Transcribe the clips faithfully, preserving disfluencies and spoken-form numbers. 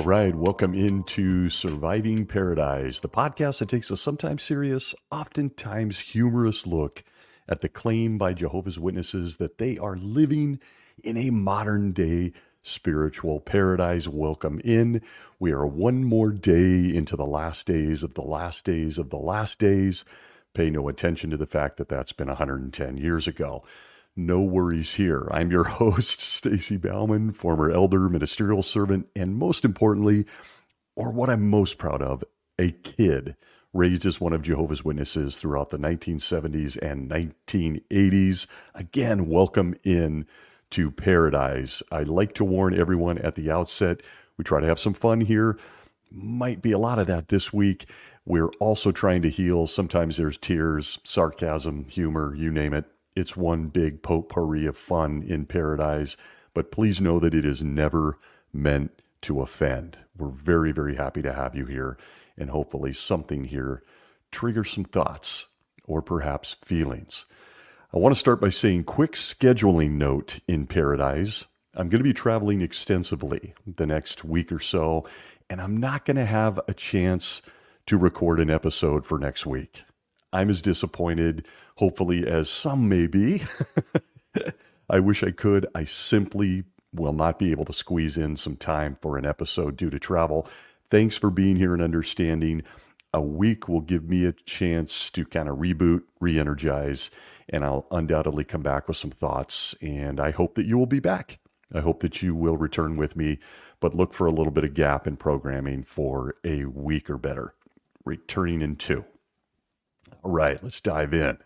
right, welcome into Surviving Paradise, the podcast that takes a sometimes serious, oftentimes humorous look at the claim by Jehovah's Witnesses that they are living in a modern day spiritual paradise. Welcome in. We are one more day into the last days of the last days of the last days. Pay no attention to the fact that that's been one hundred ten years ago. No worries here. I'm your host, Stacy Bauman, former elder, ministerial servant, and most importantly, or what I'm most proud of, a kid raised as one of Jehovah's Witnesses throughout the nineteen seventies and nineteen eighties. Again, welcome in to paradise. I like to warn everyone at the outset, we try to have some fun here. Might be a lot of that this week. We're also trying to heal. Sometimes there's tears, sarcasm, humor, you name it. It's one big potpourri of fun in paradise, but please know that it is never meant to offend. We're very, very happy to have you here, and hopefully something here triggers some thoughts or perhaps feelings. I want to start by saying quick scheduling note in paradise. I'm going to be traveling extensively the next week or so, and I'm not going to have a chance to record an episode for next week. I'm as disappointed, hopefully, as some may be. I wish I could. I simply will not be able to squeeze in some time for an episode due to travel. Thanks for being here and understanding. A week will give me a chance to kind of reboot, re-energize, and I'll undoubtedly come back with some thoughts. And I hope that you will be back. I hope that you will return with me, but look for a little bit of gap in programming for a week or better, returning in two. All right, let's dive in.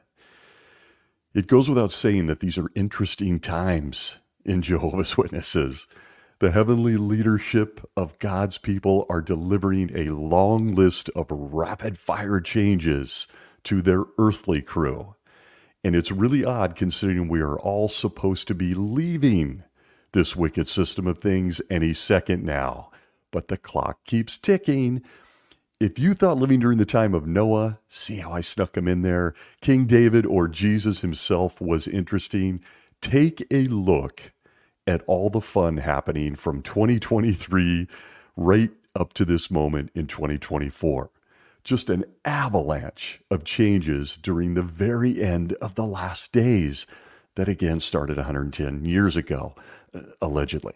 It goes without saying that these are interesting times in Jehovah's Witnesses. The heavenly leadership of God's people are delivering a long list of rapid-fire changes to their earthly crew. And it's really odd considering we are all supposed to be leaving this wicked system of things any second now. But the clock keeps ticking. If you thought living during the time of Noah, see how I snuck him in there, King David, or Jesus himself was interesting, take a look at all the fun happening from twenty twenty-three right up to this moment in twenty twenty-four. Just an avalanche of changes during the very end of the last days that again started one hundred ten years ago, uh, allegedly.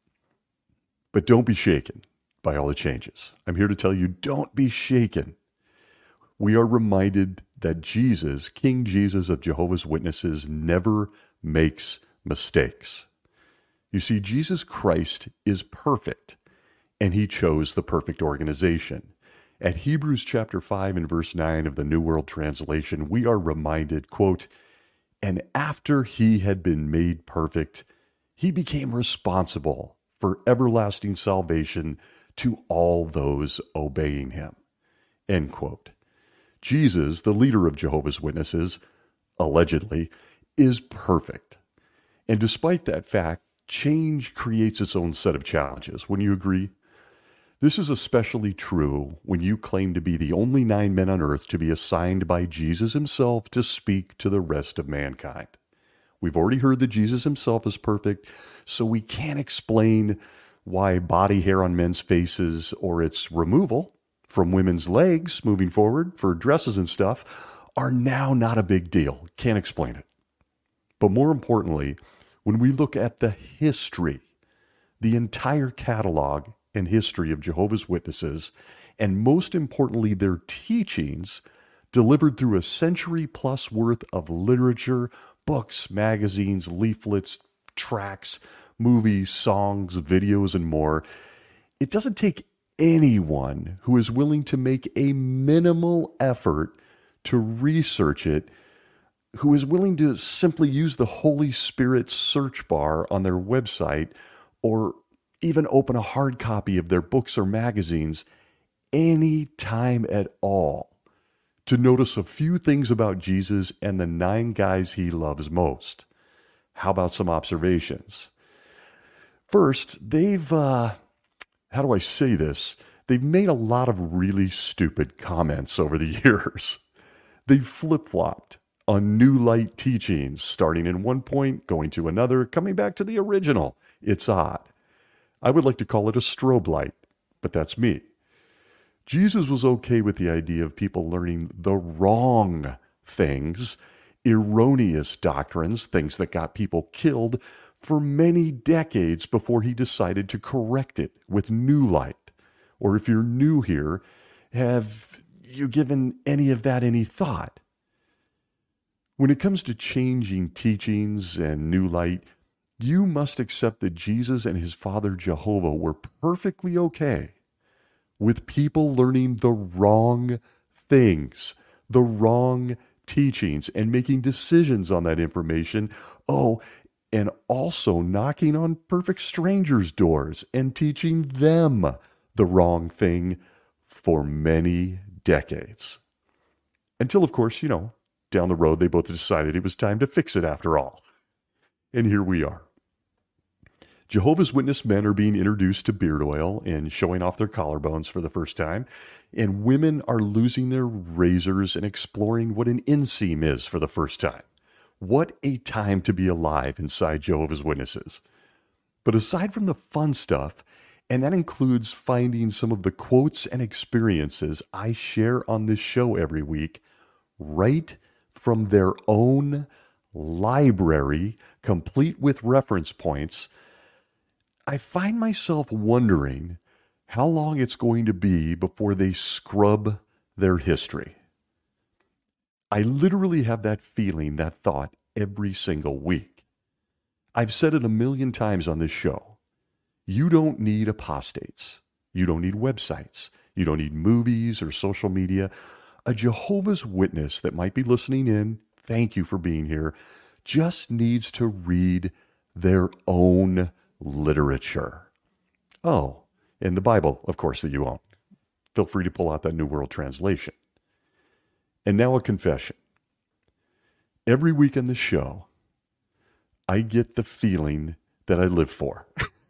But don't be shaken by all the changes. I'm here to tell you, don't be shaken. We are reminded that Jesus, King Jesus of Jehovah's Witnesses, never makes mistakes. You see, Jesus Christ is perfect, and he chose the perfect organization. At Hebrews chapter five and verse nine of the New World Translation, we are reminded, quote, "And after he had been made perfect, he became responsible for everlasting salvation to all those obeying him." End quote. Jesus, the leader of Jehovah's Witnesses, allegedly, is perfect. And despite that fact, change creates its own set of challenges. Wouldn't you agree? This is especially true when you claim to be the only nine men on earth to be assigned by Jesus himself to speak to the rest of mankind. We've already heard that Jesus himself is perfect, so we can't explain why body hair on men's faces or its removal from women's legs moving forward for dresses and stuff are now not a big deal. Can't explain it. But more importantly, when we look at the history, the entire catalog and history of Jehovah's Witnesses, and most importantly, their teachings delivered through a century plus worth of literature, books, magazines, leaflets, tracts, movies, songs, videos, and more, it doesn't take anyone who is willing to make a minimal effort to research it, who is willing to simply use the Holy Spirit search bar on their website, or even open a hard copy of their books or magazines any time at all, to notice a few things about Jesus and the nine guys he loves most. How about some observations? First, they've, uh, how do I say this? They've made a lot of really stupid comments over the years. They've flip-flopped on new light teachings, starting in one point, going to another, coming back to the original. It's odd. I would like to call it a strobe light. but that's me. Jesus was okay with the idea of people learning the wrong things, erroneous doctrines, things that got people killed for many decades before he decided to correct it with new light. Or if you're new here, have you given any of that any thought? When it comes to changing teachings and new light, you must accept that Jesus and his father Jehovah were perfectly okay with people learning the wrong things, the wrong teachings, and making decisions on that information. Oh, and also knocking on perfect strangers' doors and teaching them the wrong thing for many decades. Until, of course, you know, down the road, they both decided it was time to fix it after all. And here we are. Jehovah's Witness men are being introduced to beard oil and showing off their collarbones for the first time, and women are losing their razors and exploring what an inseam is for the first time. What a time to be alive inside Jehovah's Witnesses. But aside from the fun stuff, and that includes finding some of the quotes and experiences I share on this show every week, right from their own library, complete with reference points, I find myself wondering how long it's going to be before they scrub their history. I literally have that feeling, that thought, every single week. I've said it a million times on this show. You don't need apostates. You don't need websites. You don't need movies or social media. A Jehovah's Witness that might be listening in, thank you for being here, just needs to read their own literature. Oh, and the Bible, of course, that you own. Feel free to pull out that New World Translation. And now a confession. Every week on the show, I get the feeling that I live for.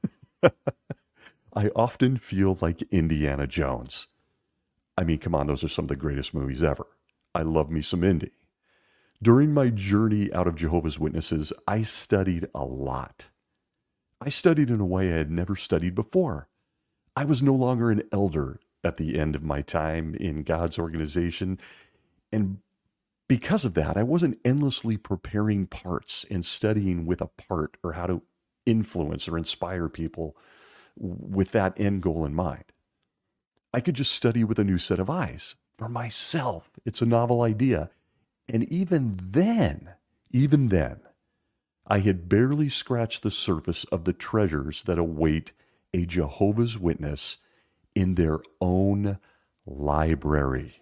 I often feel like Indiana Jones. I mean, come on, those are some of the greatest movies ever. I love me some Indy. During my journey out of Jehovah's Witnesses, I studied a lot. I studied in a way I had never studied before. I was no longer an elder at the end of my time in God's organization. And because of that, I wasn't endlessly preparing parts and studying with a part or how to influence or inspire people with that end goal in mind. I could just study with a new set of eyes for myself. It's a novel idea. And even then, even then, I had barely scratched the surface of the treasures that await a Jehovah's Witness in their own library.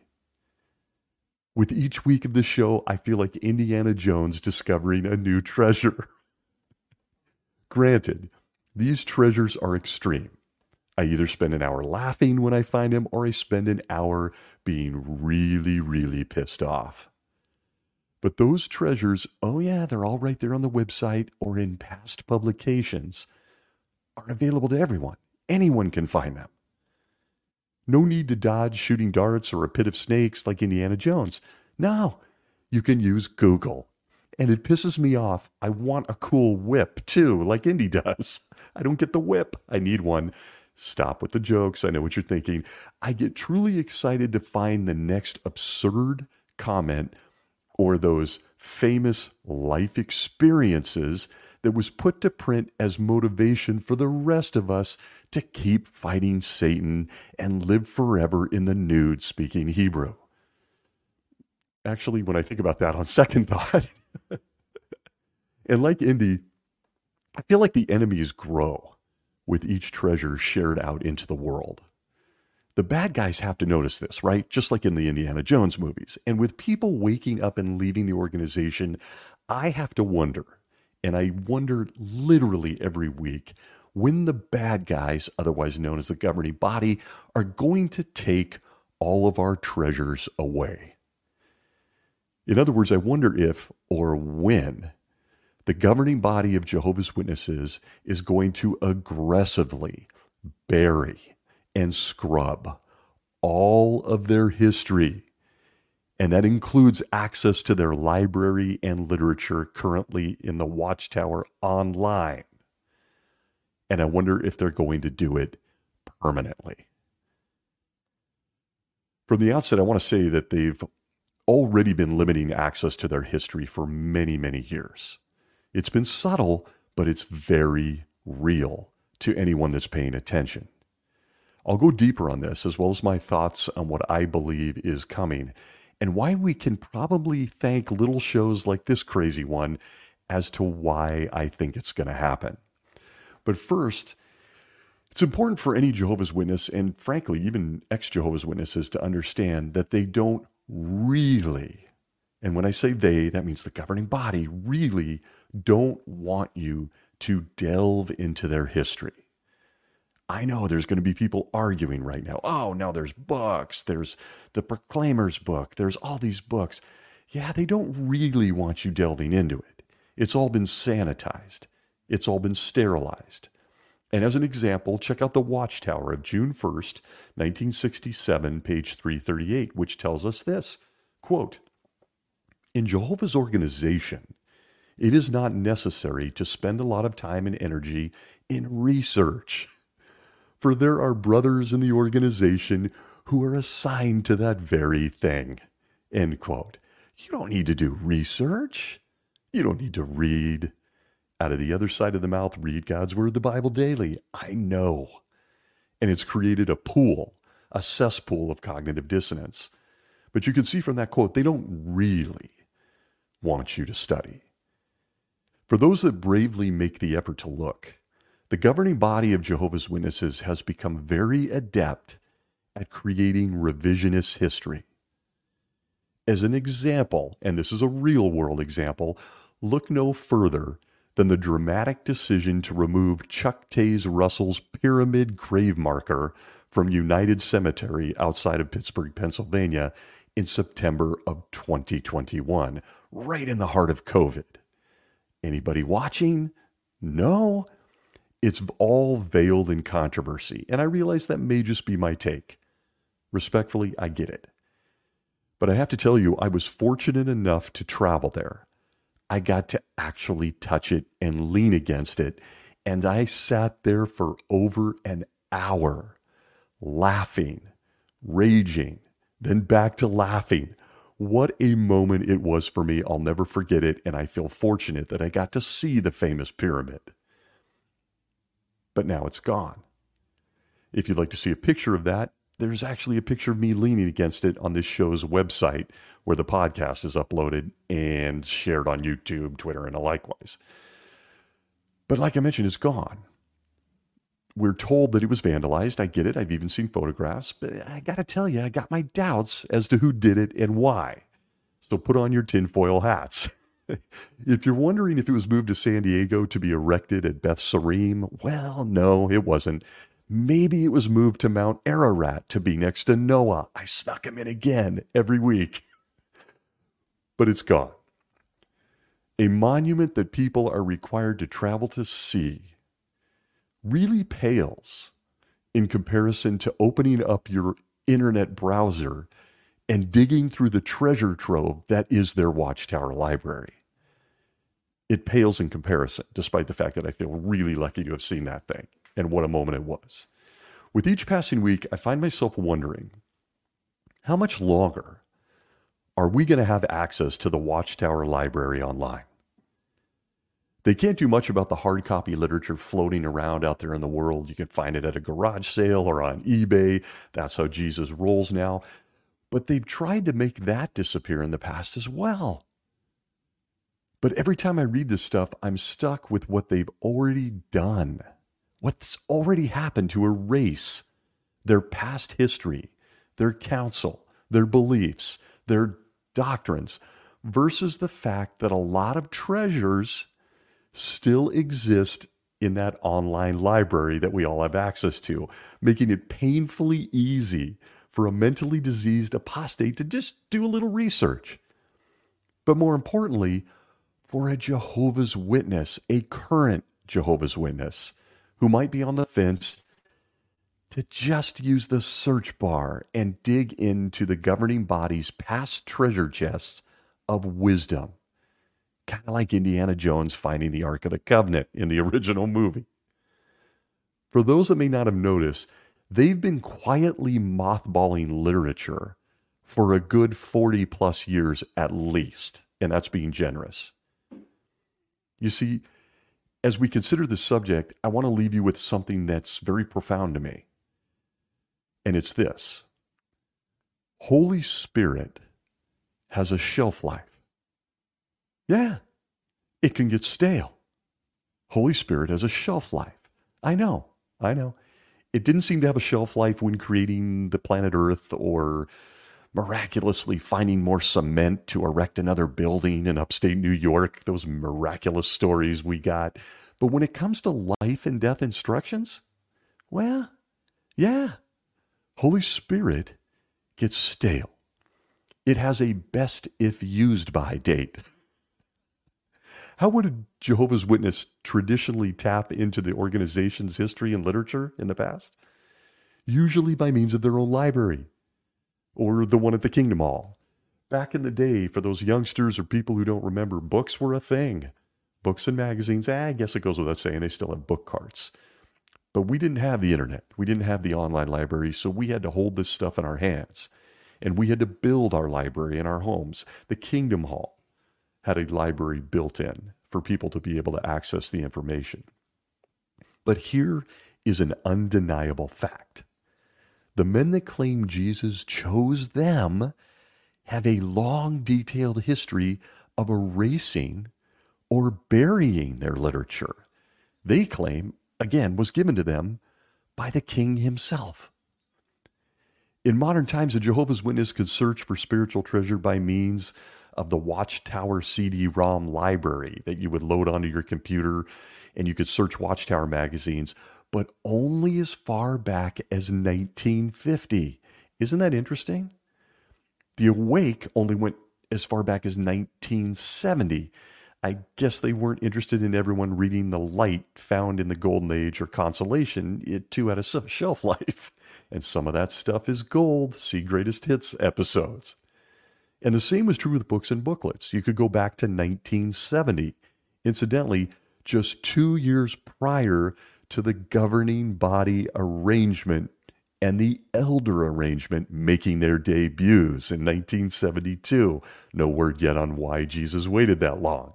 With each week of the show, I feel like Indiana Jones discovering a new treasure. Granted, these treasures are extreme. I either spend an hour laughing when I find them, or I spend an hour being really, really pissed off. But those treasures, oh yeah, they're all right there on the website or in past publications, are available to everyone. Anyone can find them. No need to dodge shooting darts or a pit of snakes like Indiana Jones. No, you can use Google. And it pisses me off. I want a cool whip too, like Indy does. I don't get the whip. I need one. Stop with the jokes. I know what you're thinking. I get truly excited to find the next absurd comment or those famous life experiences that was put to print as motivation for the rest of us to keep fighting Satan and live forever in the nude speaking Hebrew. Actually, when I think about that on second thought, and like Indy, I feel like the enemies grow with each treasure shared out into the world. The bad guys have to notice this, right? Just like in the Indiana Jones movies. And with people waking up and leaving the organization, I have to wonder, and I wonder literally every week, when the bad guys, otherwise known as the governing body, are going to take all of our treasures away. In other words, I wonder if or when the governing body of Jehovah's Witnesses is going to aggressively bury and scrub all of their history. And that includes access to their library and literature currently in the Watchtower online. And I wonder if they're going to do it permanently. From the outset, I want to say that they've already been limiting access to their history for many, many years. It's been subtle, but it's very real to anyone that's paying attention. I'll go deeper on this, as well as my thoughts on what I believe is coming, and why we can probably thank little shows like this crazy one as to why I think it's going to happen. But first, it's important for any Jehovah's Witness, and frankly, even ex-Jehovah's Witnesses, to understand that they don't really, and when I say they, that means the governing body, really don't want you to delve into their history. I know there's going to be people arguing right now. Oh, now there's books. There's the Proclaimer's book. There's all these books. Yeah, they don't really want you delving into it. It's all been sanitized. It's all been sterilized. And as an example, check out the Watchtower of June first, nineteen sixty-seven, page three thirty-eight, which tells us this, quote, "In Jehovah's organization, it is not necessary to spend a lot of time and energy in research, for there are brothers in the organization who are assigned to that very thing." End quote. You don't need to do research. You don't need to read. Out of the other side of the mouth, read God's Word, the Bible daily. I know. And it's created a pool, a cesspool of cognitive dissonance. But you can see from that quote, they don't really want you to study. For those that bravely make the effort to look, the governing body of Jehovah's Witnesses has become very adept at creating revisionist history. As an example, and this is a real-world example, look no further than the dramatic decision to remove Chuck Taze Russell's pyramid grave marker from United Cemetery outside of Pittsburgh, Pennsylvania in September of twenty twenty-one, right in the heart of COVID. Anybody watching? No? It's all veiled in controversy, and I realize that may just be my take. Respectfully, I get it. But I have to tell you, I was fortunate enough to travel there. I got to actually touch it and lean against it, and I sat there for over an hour, laughing, raging, then back to laughing. What a moment it was for me. I'll never forget it, and I feel fortunate that I got to see the famous pyramid. But now it's gone. If you'd like to see a picture of that, there's actually a picture of me leaning against it on this show's website, where the podcast is uploaded and shared on YouTube, Twitter, and likewise. But like I mentioned, it's gone. We're told that it was vandalized. I get it. I've even seen photographs. But I got to tell you, I got my doubts as to who did it and why. So put on your tinfoil hats. If you're wondering if it was moved to San Diego to be erected at Beth Sarim, well, no, it wasn't. Maybe it was moved to Mount Ararat to be next to Noah. I snuck him in again every week. But it's gone. A monument that people are required to travel to see really pales in comparison to opening up your internet browser and digging through the treasure trove that is their Watchtower library. It pales in comparison, despite the fact that I feel really lucky to have seen that thing, and what a moment it was. With each passing week, I find myself wondering, how much longer are we going to have access to the Watchtower library online? They can't do much about the hard copy literature floating around out there in the world. You can find it at a garage sale or on eBay. That's how Jesus rolls now. But they've tried to make that disappear in the past as well. But every time I read this stuff, I'm stuck with what they've already done. What's already happened to erase their past history, their counsel, their beliefs, their doctrines, versus the fact that a lot of treasures still exist in that online library that we all have access to, making it painfully easy for a mentally diseased apostate to just do a little research. But more importantly, for a Jehovah's Witness, a current Jehovah's Witness, who might be on the fence, to just use the search bar and dig into the governing body's past treasure chests of wisdom. Kind of like Indiana Jones finding the Ark of the Covenant in the original movie. For those that may not have noticed, they've been quietly mothballing literature for a good forty plus years at least, and that's being generous. You see, as we consider this subject, I want to leave you with something that's very profound to me. And it's this: Holy Spirit has a shelf life. Yeah, it can get stale. Holy Spirit has a shelf life. I know, I know. It didn't seem to have a shelf life when creating the planet Earth or miraculously finding more cement to erect another building in upstate New York, those miraculous stories we got. But when it comes to life and death instructions, well, yeah, Holy Spirit gets stale. It has a best if used by date. How would a Jehovah's Witness traditionally tap into the organization's history and literature in the past? Usually by means of their own library, or the one at the Kingdom Hall. Back in the day, for those youngsters or people who don't remember, books were a thing. Books and magazines, eh, I guess it goes without saying, they still have book carts. But we didn't have the internet. We didn't have the online library, so we had to hold this stuff in our hands. And we had to build our library in our homes. The Kingdom Hall had a library built in for people to be able to access the information. But here is an undeniable fact. The men that claim Jesus chose them have a long, detailed history of erasing or burying their literature. They claim, again, was given to them by the king himself. In modern times, a Jehovah's Witness could search for spiritual treasure by means of the Watchtower C D ROM library that you would load onto your computer, and you could search Watchtower magazines, but only as far back as nineteen fifty. Isn't that interesting? The Awake only went as far back as nineteen seventy. I guess they weren't interested in everyone reading the light found in the Golden Age or Consolation. It too had a shelf life. And some of that stuff is gold. See Greatest Hits episodes. And the same was true with books and booklets. You could go back to nineteen seventy. Incidentally, just two years prior to the governing body arrangement and the elder arrangement making their debuts in nineteen seventy-two. No word yet on why Jesus waited that long.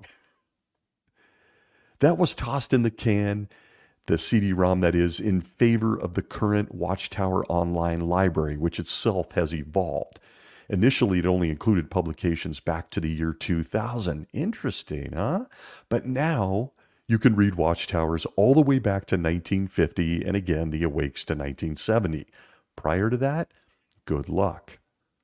That was tossed in the can, the C D ROM that is, in favor of the current Watchtower Online Library, which itself has evolved. Initially, it only included publications back to the year two thousand. Interesting, huh? But now you can read Watchtowers all the way back to nineteen fifty, and again, the Awakes to nineteen seventy. Prior to that, good luck.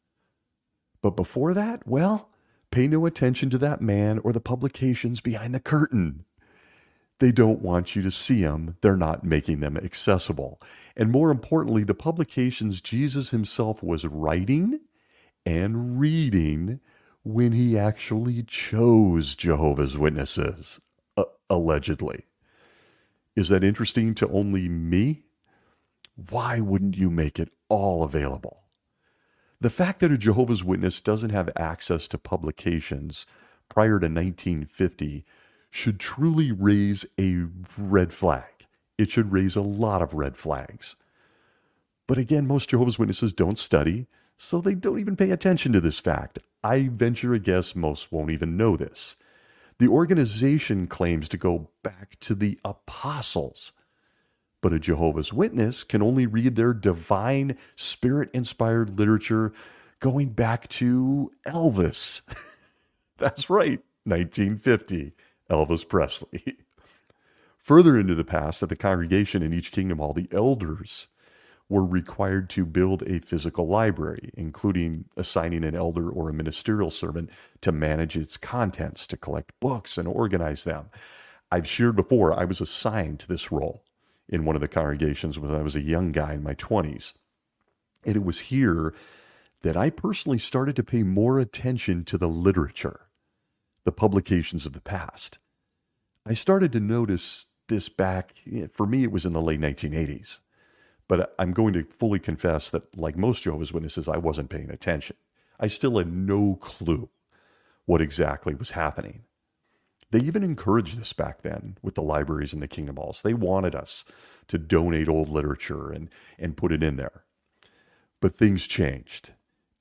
But before that, well, pay no attention to that man or the publications behind the curtain. They don't want you to see them. They're not making them accessible. And more importantly, the publications Jesus himself was writing and reading when he actually chose Jehovah's Witnesses, uh, allegedly. Is that interesting to only me? Why wouldn't you make it all available? The fact that a Jehovah's Witness doesn't have access to publications prior to nineteen fifty should truly raise a red flag. It should raise a lot of red flags. But again, most Jehovah's Witnesses don't study, so they don't even pay attention to this fact. I venture a guess most won't even know this. The organization claims to go back to the apostles, but a Jehovah's Witness can only read their divine, spirit-inspired literature going back to Elvis. That's right, nineteen fifty. Elvis Presley. Further into the past, at the congregation in each Kingdom Hall, the elders were required to build a physical library, including assigning an elder or a ministerial servant to manage its contents, to collect books and organize them. I've shared before, I was assigned to this role in one of the congregations when I was a young guy in my twenties. And it was here that I personally started to pay more attention to the literature, the publications of the past. I started to notice this back, for me, it was in the late nineteen eighties. But I'm going to fully confess that, like most Jehovah's Witnesses, I wasn't paying attention. I still had no clue what exactly was happening. They even encouraged this back then with the libraries and the Kingdom Halls. They wanted us to donate old literature and, and put it in there. But things changed.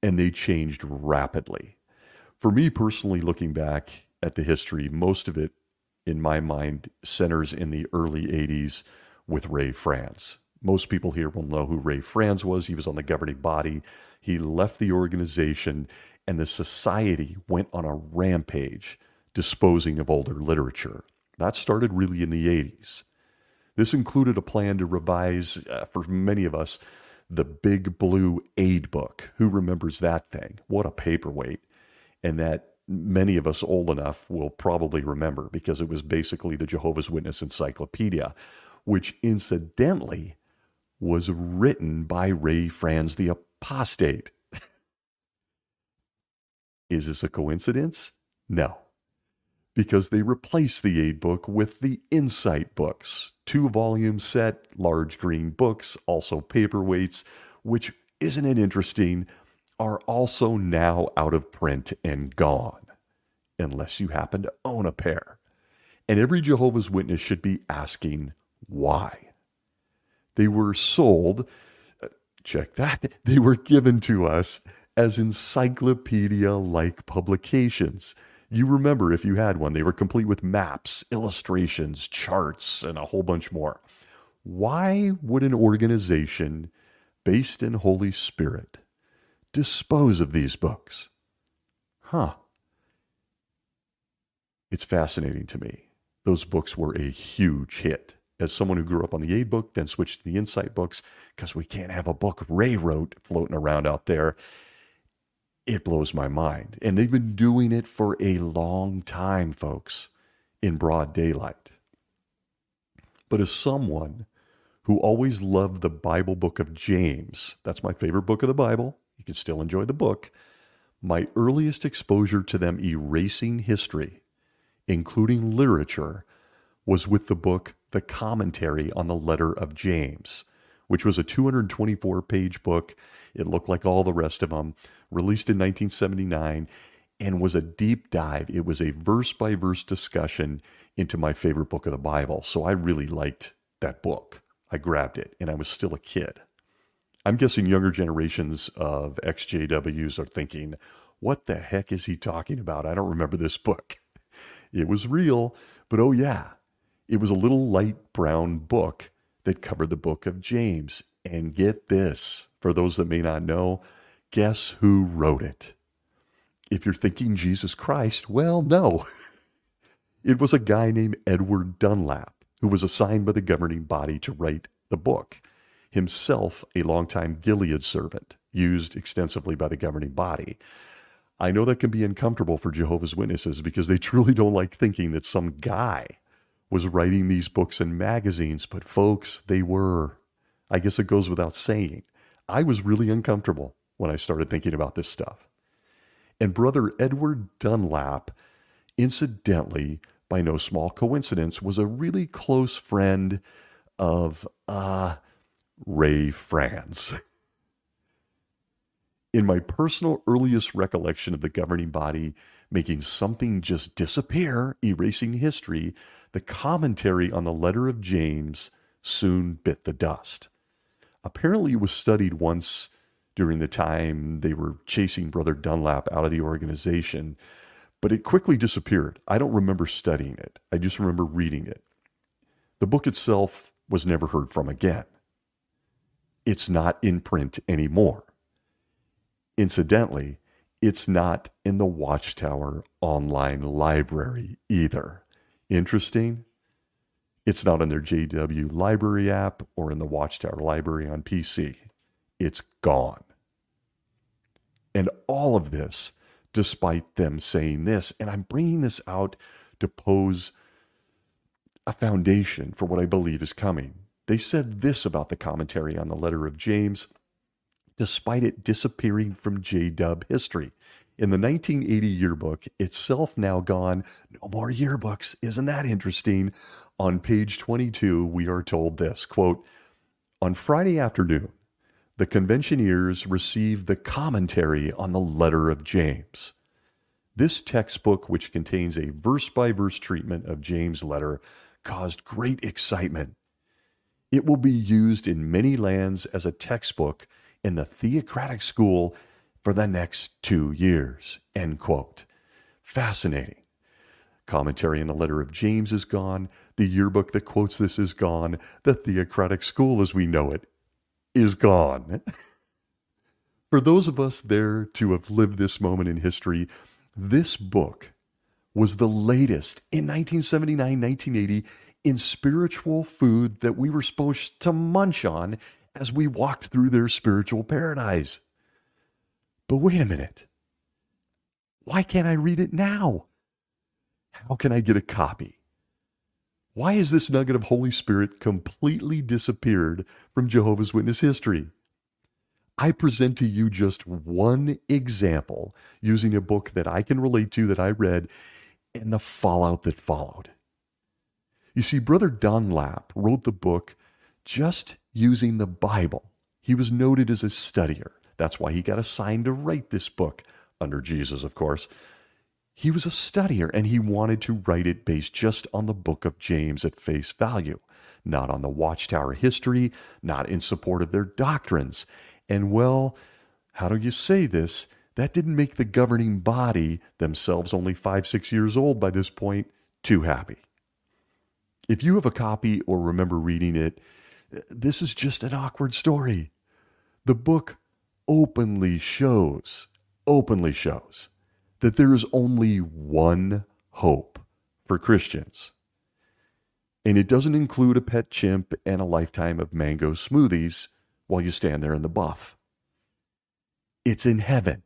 and they changed rapidly. For me personally, looking back at the history, most of it, in my mind, centers in the early eighties with Ray Franz. Most people here will know who Ray Franz was. He was on the governing body. He left the organization, and the society went on a rampage disposing of older literature. That started really in the eighties. This included a plan to revise, uh, for many of us, the Big Blue Aid Book. Who remembers that thing? What a paperweight. And that many of us old enough will probably remember, because it was basically the Jehovah's Witness Encyclopedia, which incidentally was written by Ray Franz the Apostate. Is this a coincidence? No. Because they replaced the Aid Book with the Insight books, two-volume set, large green books, also paperweights, which, isn't it interesting, are also now out of print and gone, unless you happen to own a pair. And every Jehovah's Witness should be asking why. They were sold, check that, they were given to us as encyclopedia-like publications. You remember, if you had one, they were complete with maps, illustrations, charts, and a whole bunch more. Why would an organization based in Holy Spirit dispose of these books? Huh. It's fascinating to me. Those books were a huge hit. As someone who grew up on the Aid Book, then switched to the Insight books, because we can't have a book Ray wrote floating around out there, it blows my mind. And they've been doing it for a long time, folks, in broad daylight. But as someone who always loved the Bible book of James, that's my favorite book of the Bible, you can still enjoy the book, my earliest exposure to them erasing history, including literature, was with the book The Commentary on the Letter of James, which was a two hundred twenty-four page book. It looked like all the rest of them, released in nineteen seventy-nine, and was a deep dive. It was a verse-by-verse discussion into my favorite book of the Bible. So I really liked that book. I grabbed it, and I was still a kid. I'm guessing younger generations of ex J Ws are thinking, what the heck is he talking about? I don't remember this book. It was real, but oh yeah, it was a little light brown book that covered the book of James. And get this, for those that may not know, guess who wrote it? If you're thinking Jesus Christ, well, no. It was a guy named Edward Dunlap, who was assigned by the governing body to write the book. Himself a longtime Gilead servant, used extensively by the governing body. I know that can be uncomfortable for Jehovah's Witnesses, because they truly don't like thinking that some guy was writing these books and magazines, but folks, they were. I guess it goes without saying. I was really uncomfortable when I started thinking about this stuff. And Brother Edward Dunlap, incidentally, by no small coincidence, was a really close friend of uh, Ray Franz. In my personal earliest recollection of the governing body making something just disappear, erasing history, the commentary on the letter of James soon bit the dust. Apparently, it was studied once during the time they were chasing Brother Dunlap out of the organization, but it quickly disappeared. I don't remember studying it. I just remember reading it. The book itself was never heard from again. It's not in print anymore. Incidentally, it's not in the Watchtower online library either. Interesting? It's not in their J W library app or in the Watchtower library on P C. It's gone. And all of this, despite them saying this, and I'm bringing this out to pose a foundation for what I believe is coming. They said this about the commentary on the letter of James, despite it disappearing from J W history. In the nineteen eighty yearbook, itself now gone, no more yearbooks, isn't that interesting? On page twenty-two, we are told this, quote, on Friday afternoon, the conventioneers received the commentary on the letter of James. This textbook, which contains a verse-by-verse treatment of James' letter, caused great excitement. It will be used in many lands as a textbook in the theocratic school for the next two years, end quote. Fascinating. Commentary in the letter of James is gone. The yearbook that quotes this is gone. The theocratic school as we know it is gone. For those of us there to have lived this moment in history, this book was the latest in nineteen seventy-nine, nineteen eighty in spiritual food that we were supposed to munch on as we walked through their spiritual paradise. But wait a minute. Why can't I read it now? How can I get a copy? Why has this nugget of Holy Spirit completely disappeared from Jehovah's Witness history? I present to you just one example using a book that I can relate to that I read and the fallout that followed. You see, Brother Dunlap wrote the book just using the Bible. He was noted as a studier. That's why he got assigned to write this book, under Jesus, of course. He was a studier, and he wanted to write it based just on the book of James at face value, not on the Watchtower history, not in support of their doctrines. And well, how do you say this? That didn't make the governing body, themselves only five, six years old by this point, too happy. If you have a copy or remember reading it, this is just an awkward story. The book openly shows, openly shows that there is only one hope for Christians. And it doesn't include a pet chimp and a lifetime of mango smoothies while you stand there in the buff. It's in heaven.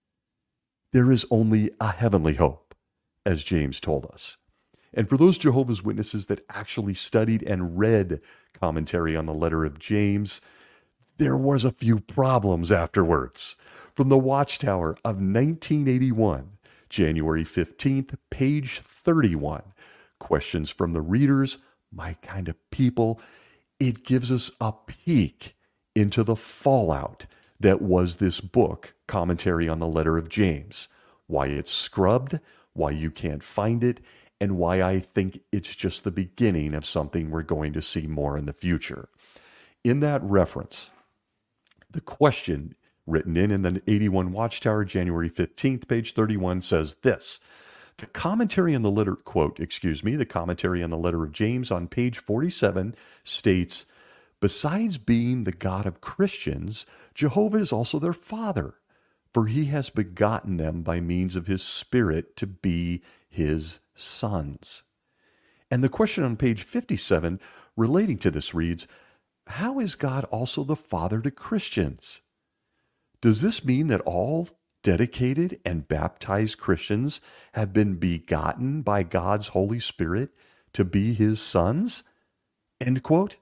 There is only a heavenly hope, as James told us. And for those Jehovah's Witnesses that actually studied and read commentary on the letter of James, there was a few problems afterwards. From the Watchtower of nineteen eighty-one, January fifteenth, page thirty-one, questions from the readers, my kind of people. It gives us a peek into the fallout that was this book, Commentary on the Letter of James, why it's scrubbed, why you can't find it, and why I think it's just the beginning of something we're going to see more in the future. In that reference, the question written in in the eighty-one Watchtower, January fifteenth, page thirty-one, says this. The commentary on the letter, quote, excuse me, the commentary on the letter of James on page forty-seven states, besides being the God of Christians, Jehovah is also their Father, for he has begotten them by means of his Spirit to be his sons. And the question on page fifty-seven relating to this reads, how is God also the Father to Christians? Does this mean that all dedicated and baptized Christians have been begotten by God's Holy Spirit to be his sons? End quote.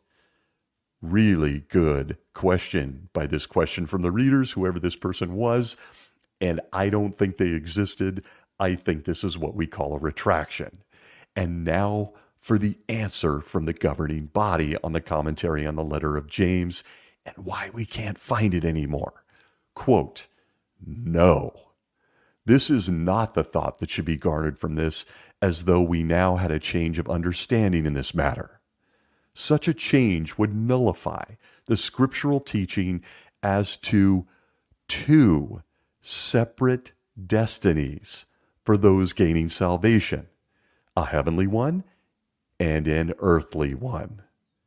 Really good question by this question from the readers, whoever this person was. And I don't think they existed. I think this is what we call a retraction. And now for the answer from the governing body on the commentary on the letter of James and why we can't find it anymore. Quote, no. This is not the thought that should be garnered from this, as though we now had a change of understanding in this matter. Such a change would nullify the scriptural teaching as to two separate destinies for those gaining salvation, a heavenly one and an earthly one.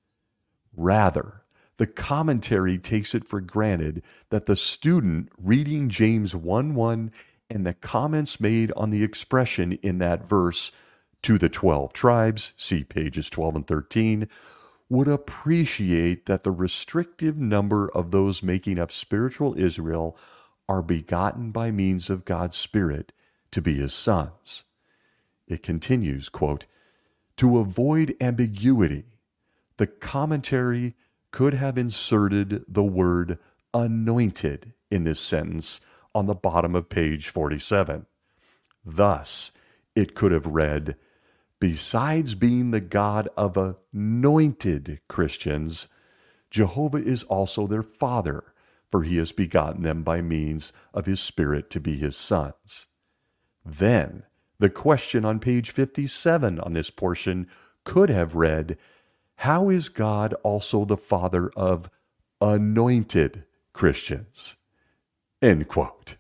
Rather, the commentary takes it for granted that the student reading James one one and the comments made on the expression in that verse to the twelve tribes, see pages twelve and thirteen, would appreciate that the restrictive number of those making up spiritual Israel are begotten by means of God's Spirit to be his sons. It continues, quote, to avoid ambiguity, the commentary could have inserted the word anointed in this sentence on the bottom of page forty-seven. Thus, it could have read, besides being the God of anointed Christians, Jehovah is also their Father, for he has begotten them by means of his Spirit to be his sons. Then, the question on page fifty-seven on this portion could have read, how is God also the Father of anointed Christians? End quote.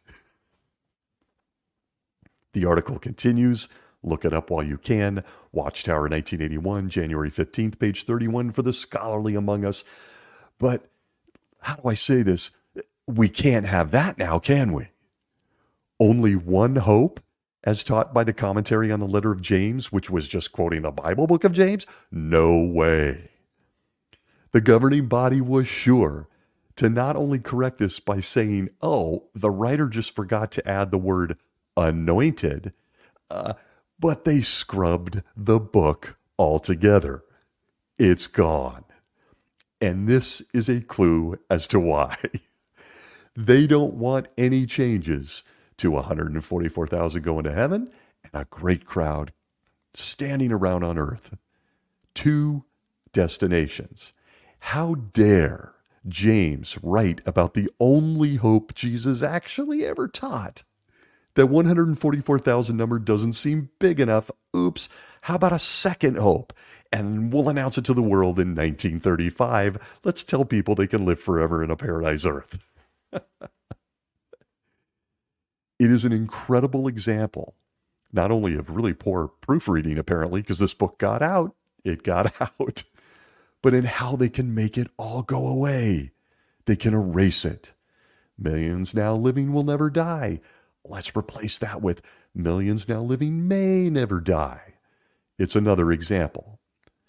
The article continues. Look it up while you can. Watchtower nineteen eighty-one, January fifteenth, page thirty-one for the scholarly among us. But how do I say this? We can't have that now, can we? Only one hope, as taught by the commentary on the letter of James, which was just quoting the Bible book of James? No way. The governing body was sure to not only correct this by saying, oh, the writer just forgot to add the word anointed, uh, but they scrubbed the book altogether. It's gone. And this is a clue as to why. They don't want any changes to one hundred forty-four thousand going to heaven and a great crowd standing around on earth. Two destinations. How dare James write about the only hope Jesus actually ever taught? That one hundred forty-four thousand number doesn't seem big enough. Oops, how about a second hope? And we'll announce it to the world in nineteen thirty-five. Let's tell people they can live forever in a paradise earth. It is an incredible example, not only of really poor proofreading, apparently, because this book got out, it got out, but in how they can make it all go away. They can erase it. Millions now living will never die. Let's replace that with millions now living may never die. It's another example.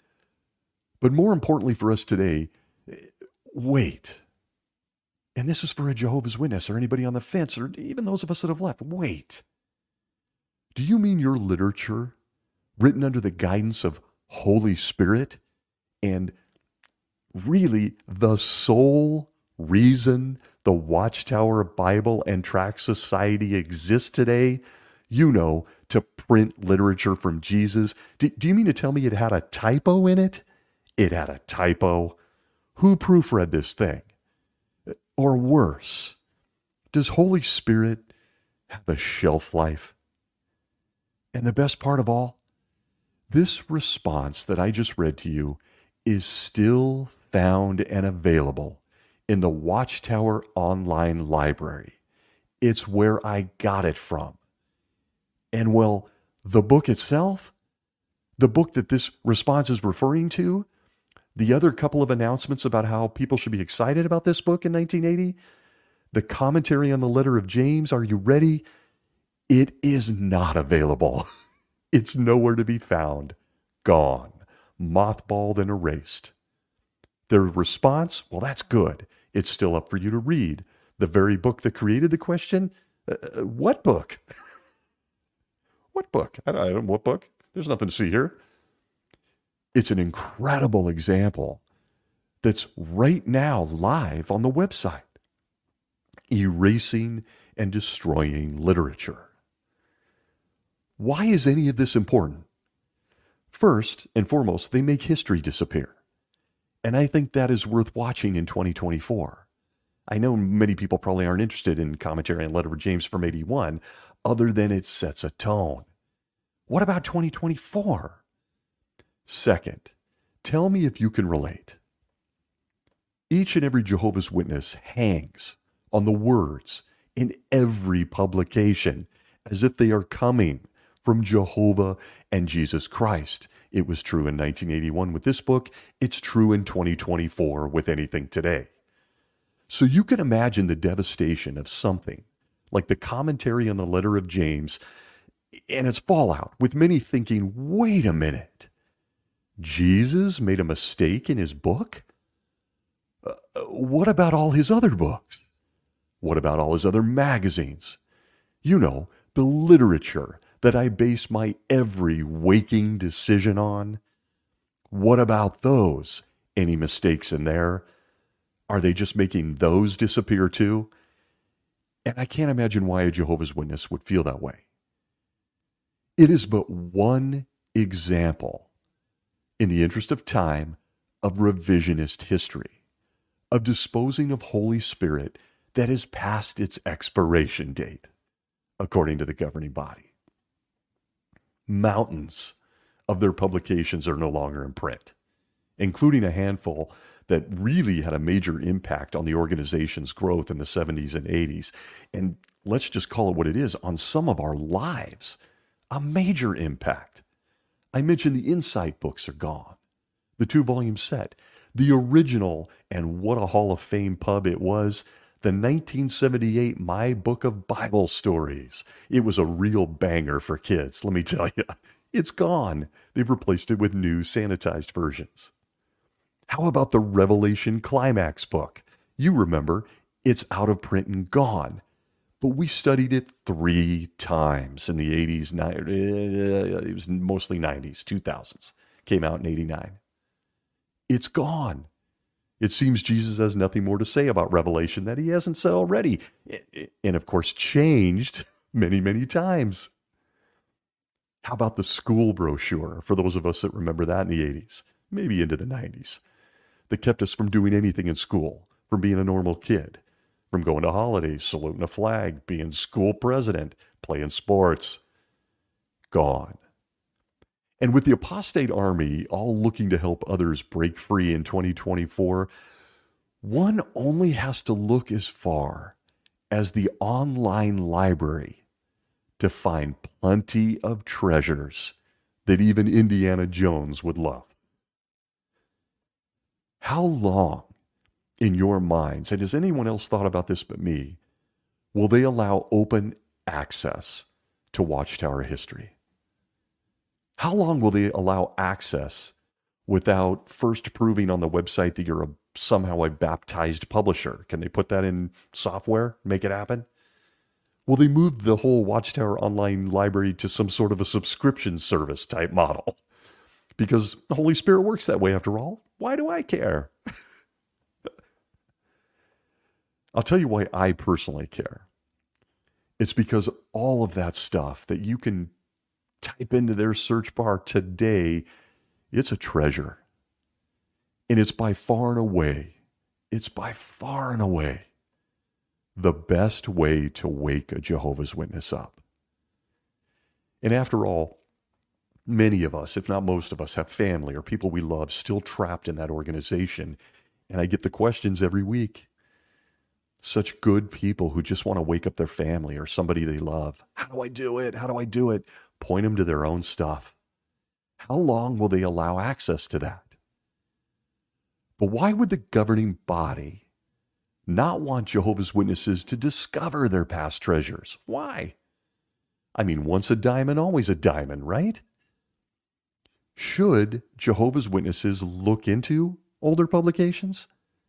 But more importantly for us today, wait. And this is for a Jehovah's Witness or anybody on the fence or even those of us that have left. Wait. Do you mean your literature, written under the guidance of Holy Spirit and really the sole reason the Watchtower Bible and Tract Society exists today, you know, to print literature from Jesus? Do, do you mean to tell me it had a typo in it? It had a typo. Who proofread this thing? Or worse, does Holy Spirit have a shelf life? And the best part of all, this response that I just read to you is still found and available in the Watchtower Online Library. It's where I got it from. And well, the book itself, the book that this response is referring to, the other couple of announcements about how people should be excited about this book in nineteen eighty, the commentary on the letter of James, are you ready? It is not available. It's nowhere to be found. Gone. Mothballed and erased. Their response, well, that's good. It's still up for you to read. The very book that created the question, uh, what book? What book? I don't, I don't know what book. There's nothing to see here. It's an incredible example that's right now live on the website. Erasing and destroying literature. Why is any of this important? First and foremost, they make history disappear. And I think that is worth watching in twenty twenty-four. I know many people probably aren't interested in commentary on Letter of James from eighty-one, other than it sets a tone. What about twenty twenty-four? Second, tell me if you can relate. Each and every Jehovah's Witness hangs on the words in every publication as if they are coming from Jehovah and Jesus Christ. It was true in nineteen eighty-one with this book. It's true in twenty twenty-four with anything today. So you can imagine the devastation of something like the commentary on the letter of James and its fallout, with many thinking, wait a minute. Jesus made a mistake in his book? Uh, what about all his other books? What about all his other magazines? You know, the literature that I base my every waking decision on? What about those? Any mistakes in there? Are they just making those disappear too? And I can't imagine why a Jehovah's Witness would feel that way. It is but one example, in the interest of time, of revisionist history, of disposing of Holy Spirit that is past its expiration date, according to the governing body. Mountains of their publications are no longer in print, including a handful that really had a major impact on the organization's growth in the seventies and eighties. And let's just call it what it is, on some of our lives, a major impact. I mentioned the Insight books are gone. The two-volume set, the original, and what a Hall of Fame pub it was, the nineteen seventy-eight My Book of Bible Stories. It was a real banger for kids, let me tell you. It's gone. They've replaced it with new sanitized versions. How about the Revelation Climax book? You remember, it's out of print and gone. But we studied it three times in the eighties. It was mostly nineties, two thousands. Came out in eighty-nine. It's gone. It seems Jesus has nothing more to say about Revelation that he hasn't said already. And of course, changed many, many times. How about the school brochure, for those of us that remember that in the eighties, maybe into the nineties, that kept us from doing anything in school, from being a normal kid, from going to holidays, saluting a flag, being school president, playing sports? Gone. And with the apostate army all looking to help others break free in twenty twenty-four, one only has to look as far as the online library to find plenty of treasures that even Indiana Jones would love. How long, in your minds, and has anyone else thought about this but me, will they allow open access to Watchtower history? How long will they allow access without first proving on the website that you're a, somehow a baptized publisher? Can they put that in software, make it happen? Will they move the whole Watchtower online library to some sort of a subscription service type model? Because the Holy Spirit works that way after all. Why do I care? I'll tell you why I personally care. It's because all of that stuff that you can type into their search bar today, it's a treasure. And it's by far and away, it's by far and away the best way to wake a Jehovah's Witness up. And after all, many of us, if not most of us, have family or people we love still trapped in that organization. And I get the questions every week. Such good people who just want to wake up their family or somebody they love. How do I do it? How do I do it? Point them to their own stuff. How long will they allow access to that? But why would the governing body not want Jehovah's Witnesses to discover their past treasures? Why? I mean, once a diamond, always a diamond, right? Should Jehovah's Witnesses look into older publications?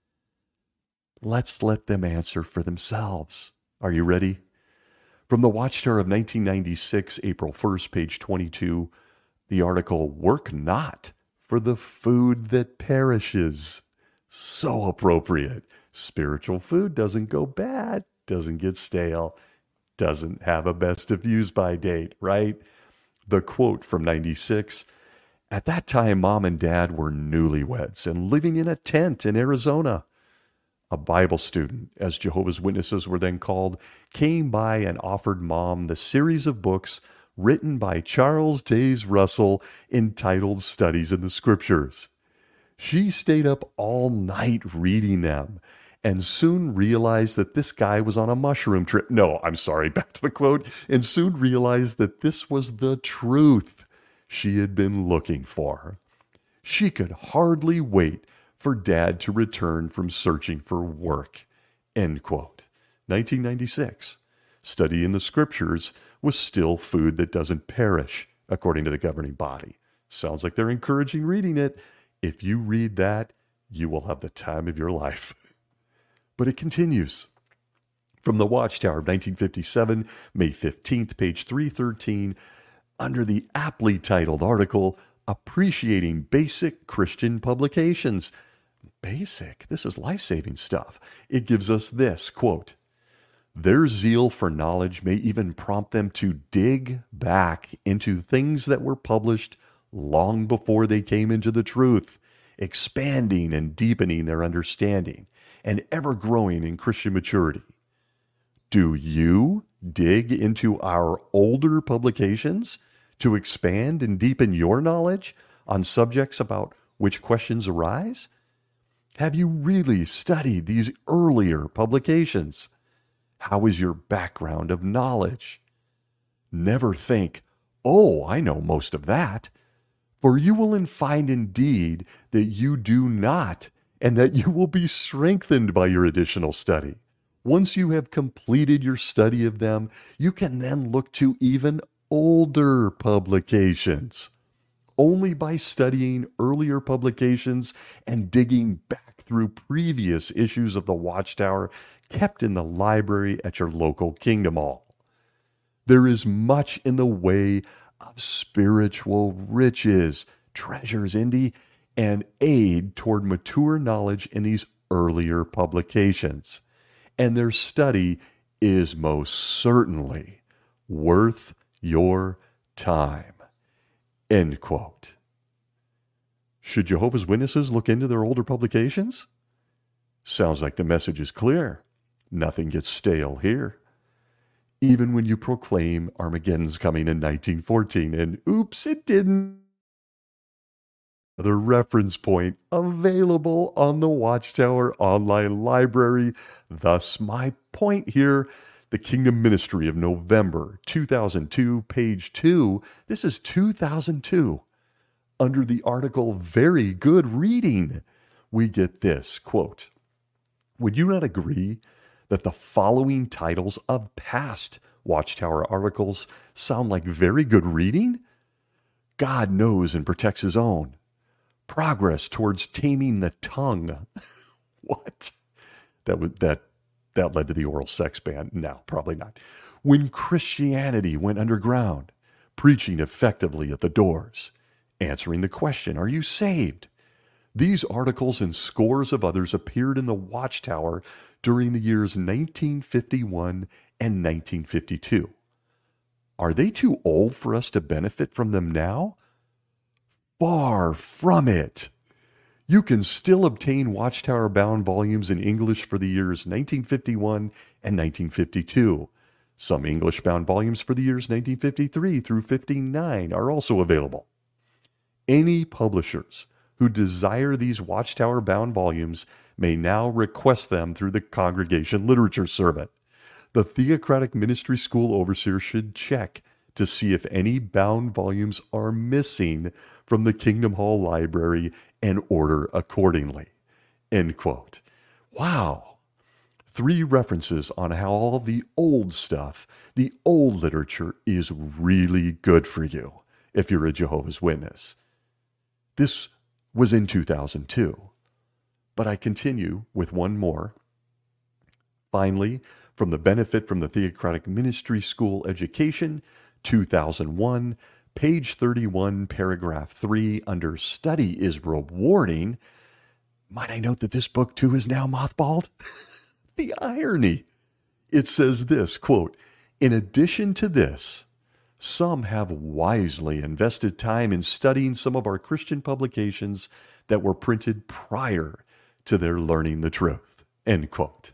Let's let them answer for themselves. Are you ready? From the Watchtower of nineteen ninety-six, April first, page twenty-two, the article, "Work Not for the Food That Perishes." So appropriate. Spiritual food doesn't go bad, doesn't get stale, doesn't have a best of use by date, right? The quote from ninety-six, "At that time, Mom and Dad were newlyweds and living in a tent in Arizona. A Bible student, as Jehovah's Witnesses were then called, came by and offered Mom the series of books written by Charles Taze Russell entitled Studies in the Scriptures. She stayed up all night reading them and soon realized that this guy was on a mushroom trip. No, I'm sorry, back to the quote. And soon realized that this was the truth she had been looking for. She could hardly wait for Dad to return from searching for work." End quote. nineteen ninety-six. Study in the Scriptures was still food that doesn't perish, according to the governing body. Sounds like they're encouraging reading it. If you read that, you will have the time of your life. But it continues. From the Watchtower of nineteen fifty-seven, May fifteenth, page three thirteen, under the aptly titled article, "Appreciating Basic Christian Publications." Basic? This is life-saving stuff. It gives us this, quote, "Their zeal for knowledge may even prompt them to dig back into things that were published long before they came into the truth, expanding and deepening their understanding and ever growing in Christian maturity. Do you dig into our older publications to expand and deepen your knowledge on subjects about which questions arise? Have you really studied these earlier publications? How is your background of knowledge? Never think, oh, I know most of that, for you will find indeed that you do not, and that you will be strengthened by your additional study. Once you have completed your study of them, you can then look to even older publications. Only by studying earlier publications and digging back through previous issues of the Watchtower kept in the library at your local Kingdom Hall. There is much in the way of spiritual riches, treasures, Indy, and aid toward mature knowledge in these earlier publications. And their study is most certainly worth your time. End quote. Should Jehovah's Witnesses look into their older publications? Sounds like the message is clear. Nothing gets stale here. Even when you proclaim Armageddon's coming in nineteen fourteen, and oops, it didn't. Another reference point available on the Watchtower online library. Thus, my point here, the Kingdom Ministry of November two thousand two, page two. This is two thousand two. Under the article, Very Good Reading, we get this, quote, would you not agree that the following titles of past Watchtower articles sound like very good reading? God knows and protects his own. Progress towards taming the tongue. What? That would that that led to the oral sex ban? No, probably not. When Christianity went underground, preaching effectively at the doors, answering the question, are you saved? These articles and scores of others appeared in the Watchtower during the years nineteen fifty-one and nineteen fifty-two. Are they too old for us to benefit from them now? Far from it. You can still obtain Watchtower-bound volumes in English for the years nineteen fifty-one and nineteen fifty-two. Some English-bound volumes for the years nineteen fifty-three through fifty-nine are also available. Any publishers who desire these Watchtower-bound volumes may now request them through the Congregation Literature Servant. The Theocratic Ministry School overseer should check to see if any bound volumes are missing from the Kingdom Hall Library and order accordingly. End quote. Wow. Three references on how all the old stuff, the old literature, is really good for you if you're a Jehovah's Witness. This was in two thousand two. But I continue with one more. Finally, from the Benefit from the Theocratic Ministry School Education, two thousand one, page thirty-one, paragraph three, under Study is Rewarding. Might I note that this book too is now mothballed? The irony. It says this, quote, in addition to this, some have wisely invested time in studying some of our Christian publications that were printed prior to their learning the truth. End quote.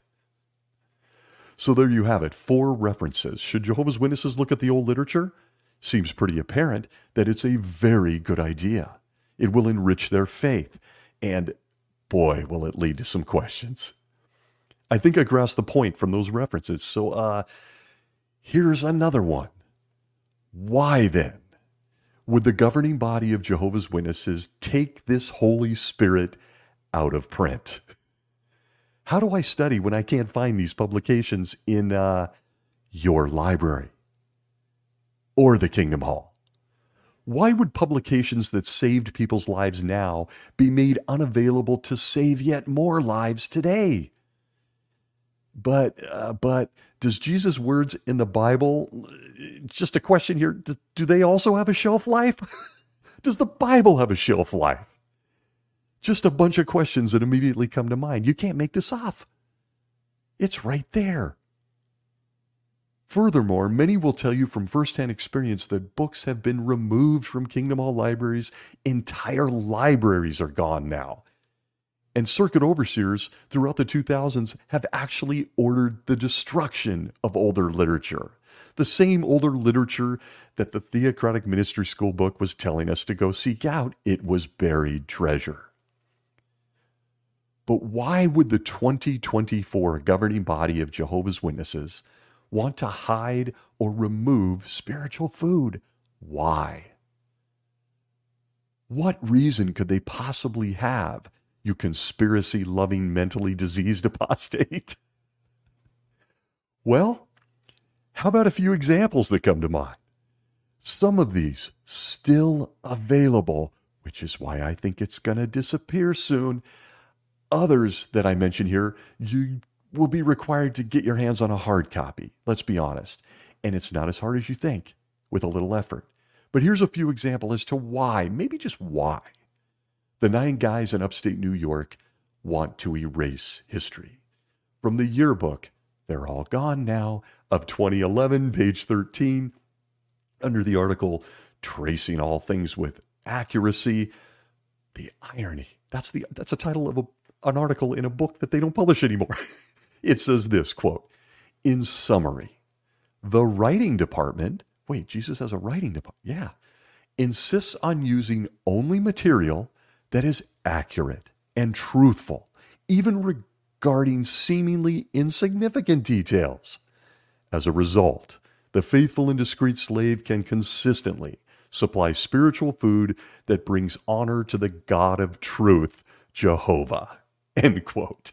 So there you have it, four references. Should Jehovah's Witnesses look at the old literature? Seems pretty apparent that it's a very good idea. It will enrich their faith, and boy, will it lead to some questions. I think I grasped the point from those references, so uh, here's another one. Why then would the governing body of Jehovah's Witnesses take this Holy Spirit out of print? How do I study when I can't find these publications in uh, your library or the Kingdom Hall? Why would publications that saved people's lives now be made unavailable to save yet more lives today? But, uh, but does Jesus' words in the Bible, just a question here, do, do they also have a shelf life? Does the Bible have a shelf life? Just a bunch of questions that immediately come to mind. You can't make this off. It's right there. Furthermore, many will tell you from firsthand experience that books have been removed from Kingdom Hall libraries. Entire libraries are gone now. And circuit overseers throughout the two thousands have actually ordered the destruction of older literature. The same older literature that the Theocratic Ministry School book was telling us to go seek out. It was buried treasure. But why would the twenty twenty-four governing body of Jehovah's Witnesses want to hide or remove spiritual food? Why? What reason could they possibly have, you conspiracy-loving, mentally diseased apostate? Well, how about a few examples that come to mind? Some of these still available, which is why I think it's going to disappear soon. Others that I mention here, you will be required to get your hands on a hard copy, let's be honest. And it's not as hard as you think, with a little effort. But here's a few examples as to why, maybe just why, the nine guys in upstate New York want to erase history. From the yearbook, They're All Gone Now, of twenty eleven, page thirteen, under the article, Tracing All Things with Accuracy. The irony, that's the that's a title of a, an article in a book that they don't publish anymore. It says this, quote, in summary, the writing department, wait, Jesus has a writing department, yeah, insists on using only material that is accurate and truthful, even regarding seemingly insignificant details. As a result, the faithful and discreet slave can consistently supply spiritual food that brings honor to the God of truth, Jehovah. End quote.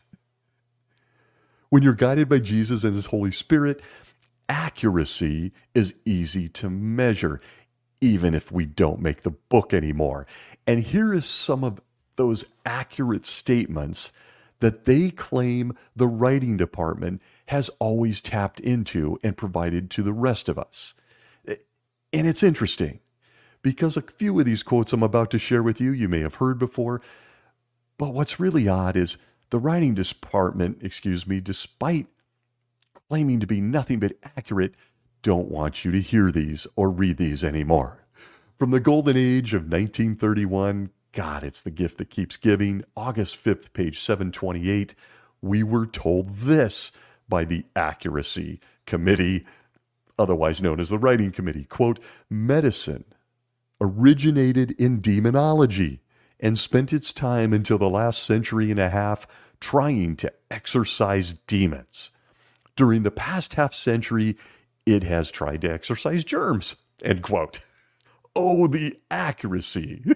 When you're guided by Jesus and his Holy Spirit, accuracy is easy to measure, even if we don't make the book anymore. And here is some of those accurate statements that they claim the writing department has always tapped into and provided to the rest of us. And it's interesting, because a few of these quotes I'm about to share with you, you may have heard before. But what's really odd is the writing department, excuse me, despite claiming to be nothing but accurate, don't want you to hear these or read these anymore. From the golden age of nineteen thirty-one, God, it's the gift that keeps giving, August fifth, page seven twenty-eight, we were told this by the Accuracy Committee, otherwise known as the Writing Committee, quote, medicine originated in demonology and spent its time until the last century and a half trying to exorcise demons. During the past half century, it has tried to exorcise germs, end quote. Oh, the accuracy.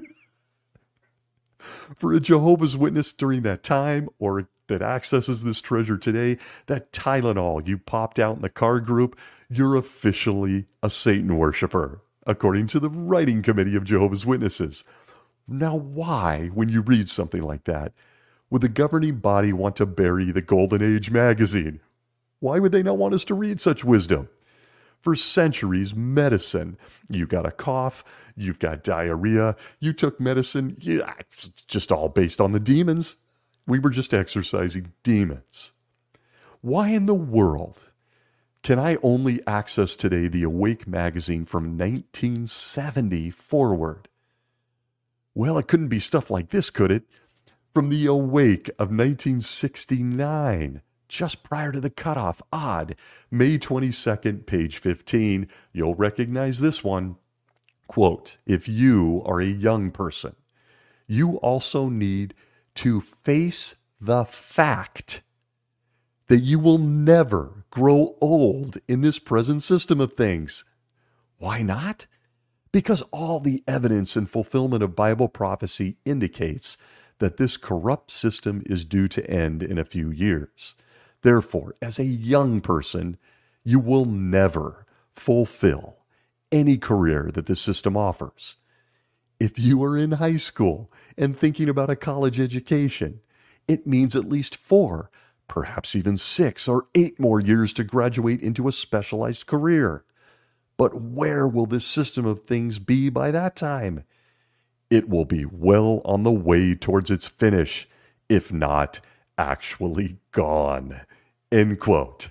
For a Jehovah's Witness during that time, or that accesses this treasure today, that Tylenol you popped out in the car group, you're officially a Satan worshiper, according to the Writing Committee of Jehovah's Witnesses. Now, why, when you read something like that, would the governing body want to bury the Golden Age magazine? Why would they not want us to read such wisdom? For centuries, medicine, you got a cough, you've got diarrhea, you took medicine, yeah, it's just all based on the demons. We were just exorcising demons. Why in the world can I only access today the Awake magazine from nineteen seventy forward? Well, it couldn't be stuff like this, could it? From the Awake of nineteen sixty-nine, just prior to the cutoff, odd, May twenty-second, page fifteen, you'll recognize this one. Quote, if you are a young person, you also need to face the fact that you will never grow old in this present system of things. Why not? Because all the evidence and fulfillment of Bible prophecy indicates that this corrupt system is due to end in a few years. Therefore, as a young person, you will never fulfill any career that this system offers. If you are in high school and thinking about a college education, it means at least four, perhaps even six or eight more years to graduate into a specialized career. But where will this system of things be by that time? It will be well on the way towards its finish, if not actually gone. End quote.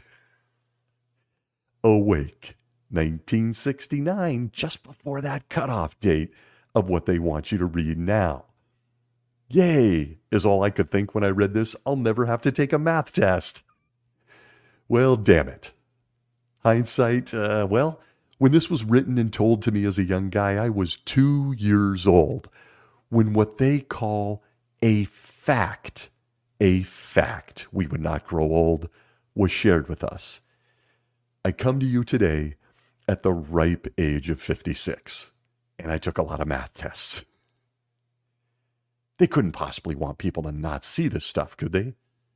Awake, nineteen sixty-nine, just before that cutoff date of what they want you to read now. Yay, is all I could think when I read this. I'll never have to take a math test. Well, damn it. Hindsight, uh, well, when this was written and told to me as a young guy, I was two years old, when what they call a fact a fact we would not grow old was shared with us. I come to you today at the ripe age of fifty-six, and I took a lot of math tests. They couldn't possibly want people to not see this stuff, could they?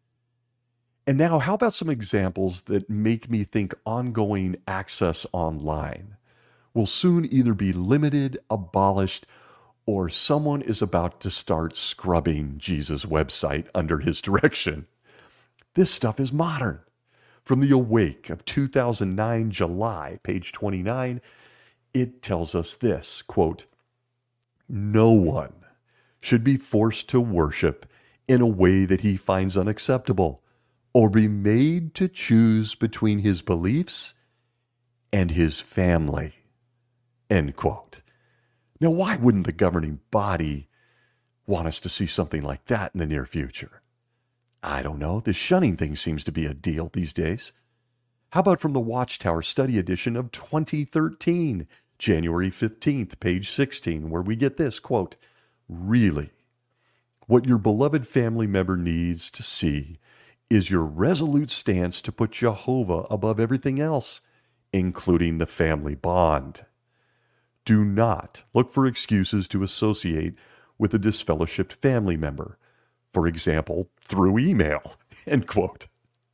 And now, how about some examples that make me think ongoing access online will soon either be limited, abolished, or someone is about to start scrubbing Jesus' website under his direction? This stuff is modern. From the Awake of two thousand nine, July, page twenty-nine, it tells us this, quote, "No one should be forced to worship in a way that he finds unacceptable, or be made to choose between his beliefs and his family," end quote. Now, why wouldn't the governing body want us to see something like that in the near future? I don't know. This shunning thing seems to be a deal these days. How about from the Watchtower Study Edition of twenty thirteen, January fifteenth, page sixteen, where we get this, quote, "Really, what your beloved family member needs to see is your resolute stance to put Jehovah above everything else, including the family bond. Do not look for excuses to associate with a disfellowshipped family member, for example, through email," end quote.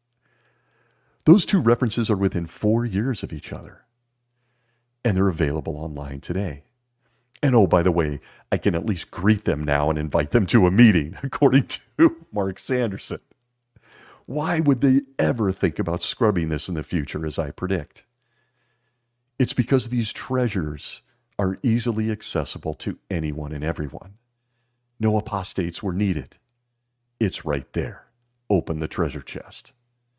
Those two references are within four years of each other, and they're available online today. And oh, by the way, I can at least greet them now and invite them to a meeting, according to Mark Sanderson. Why would they ever think about scrubbing this in the future, as I predict? It's because these treasures are easily accessible to anyone and everyone. No apostates were needed. It's right there. Open the treasure chest.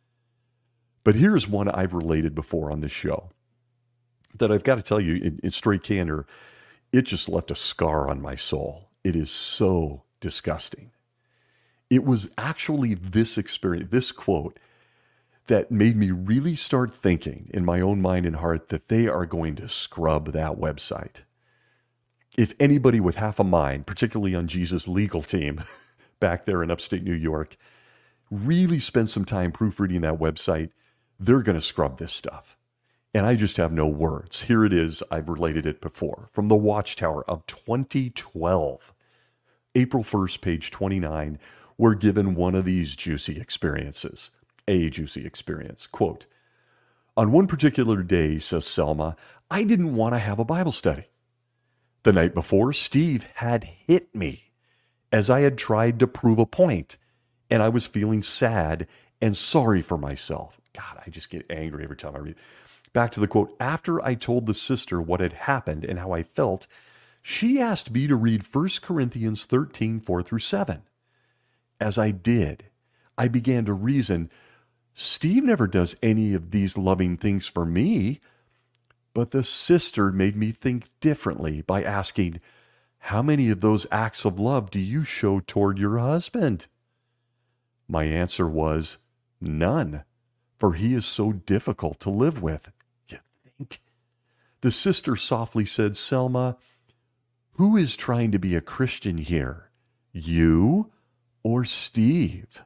But here's one I've related before on this show that I've got to tell you, in, in straight candor, it just left a scar on my soul. It is so disgusting. It was actually this experience, this quote, that made me really start thinking in my own mind and heart that they are going to scrub that website. If anybody with half a mind, particularly on Jesus' legal team back there in upstate New York, really spend some time proofreading that website, they're going to scrub this stuff. And I just have no words. Here it is. I've related it before. From the Watchtower of twenty twelve, April first, page twenty-nine, we're given one of these juicy experiences. A juicy experience. Quote, "On one particular day," says Selma, "I didn't want to have a Bible study. The night before, Steve had hit me as I had tried to prove a point, and I was feeling sad and sorry for myself." God, I just get angry every time I read. Back to the quote, "After I told the sister what had happened and how I felt, she asked me to read First Corinthians thirteen, four through seven. As I did, I began to reason, Steve never does any of these loving things for me. But the sister made me think differently by asking, how many of those acts of love do you show toward your husband? My answer was, none, for he is so difficult to live with. You think? The sister softly said, Selma, who is trying to be a Christian here? You or Steve?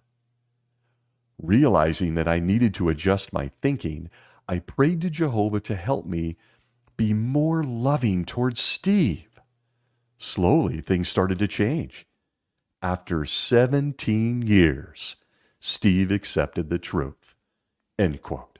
Realizing that I needed to adjust my thinking, I prayed to Jehovah to help me be more loving towards Steve. Slowly, things started to change. After seventeen years, Steve accepted the truth. End quote.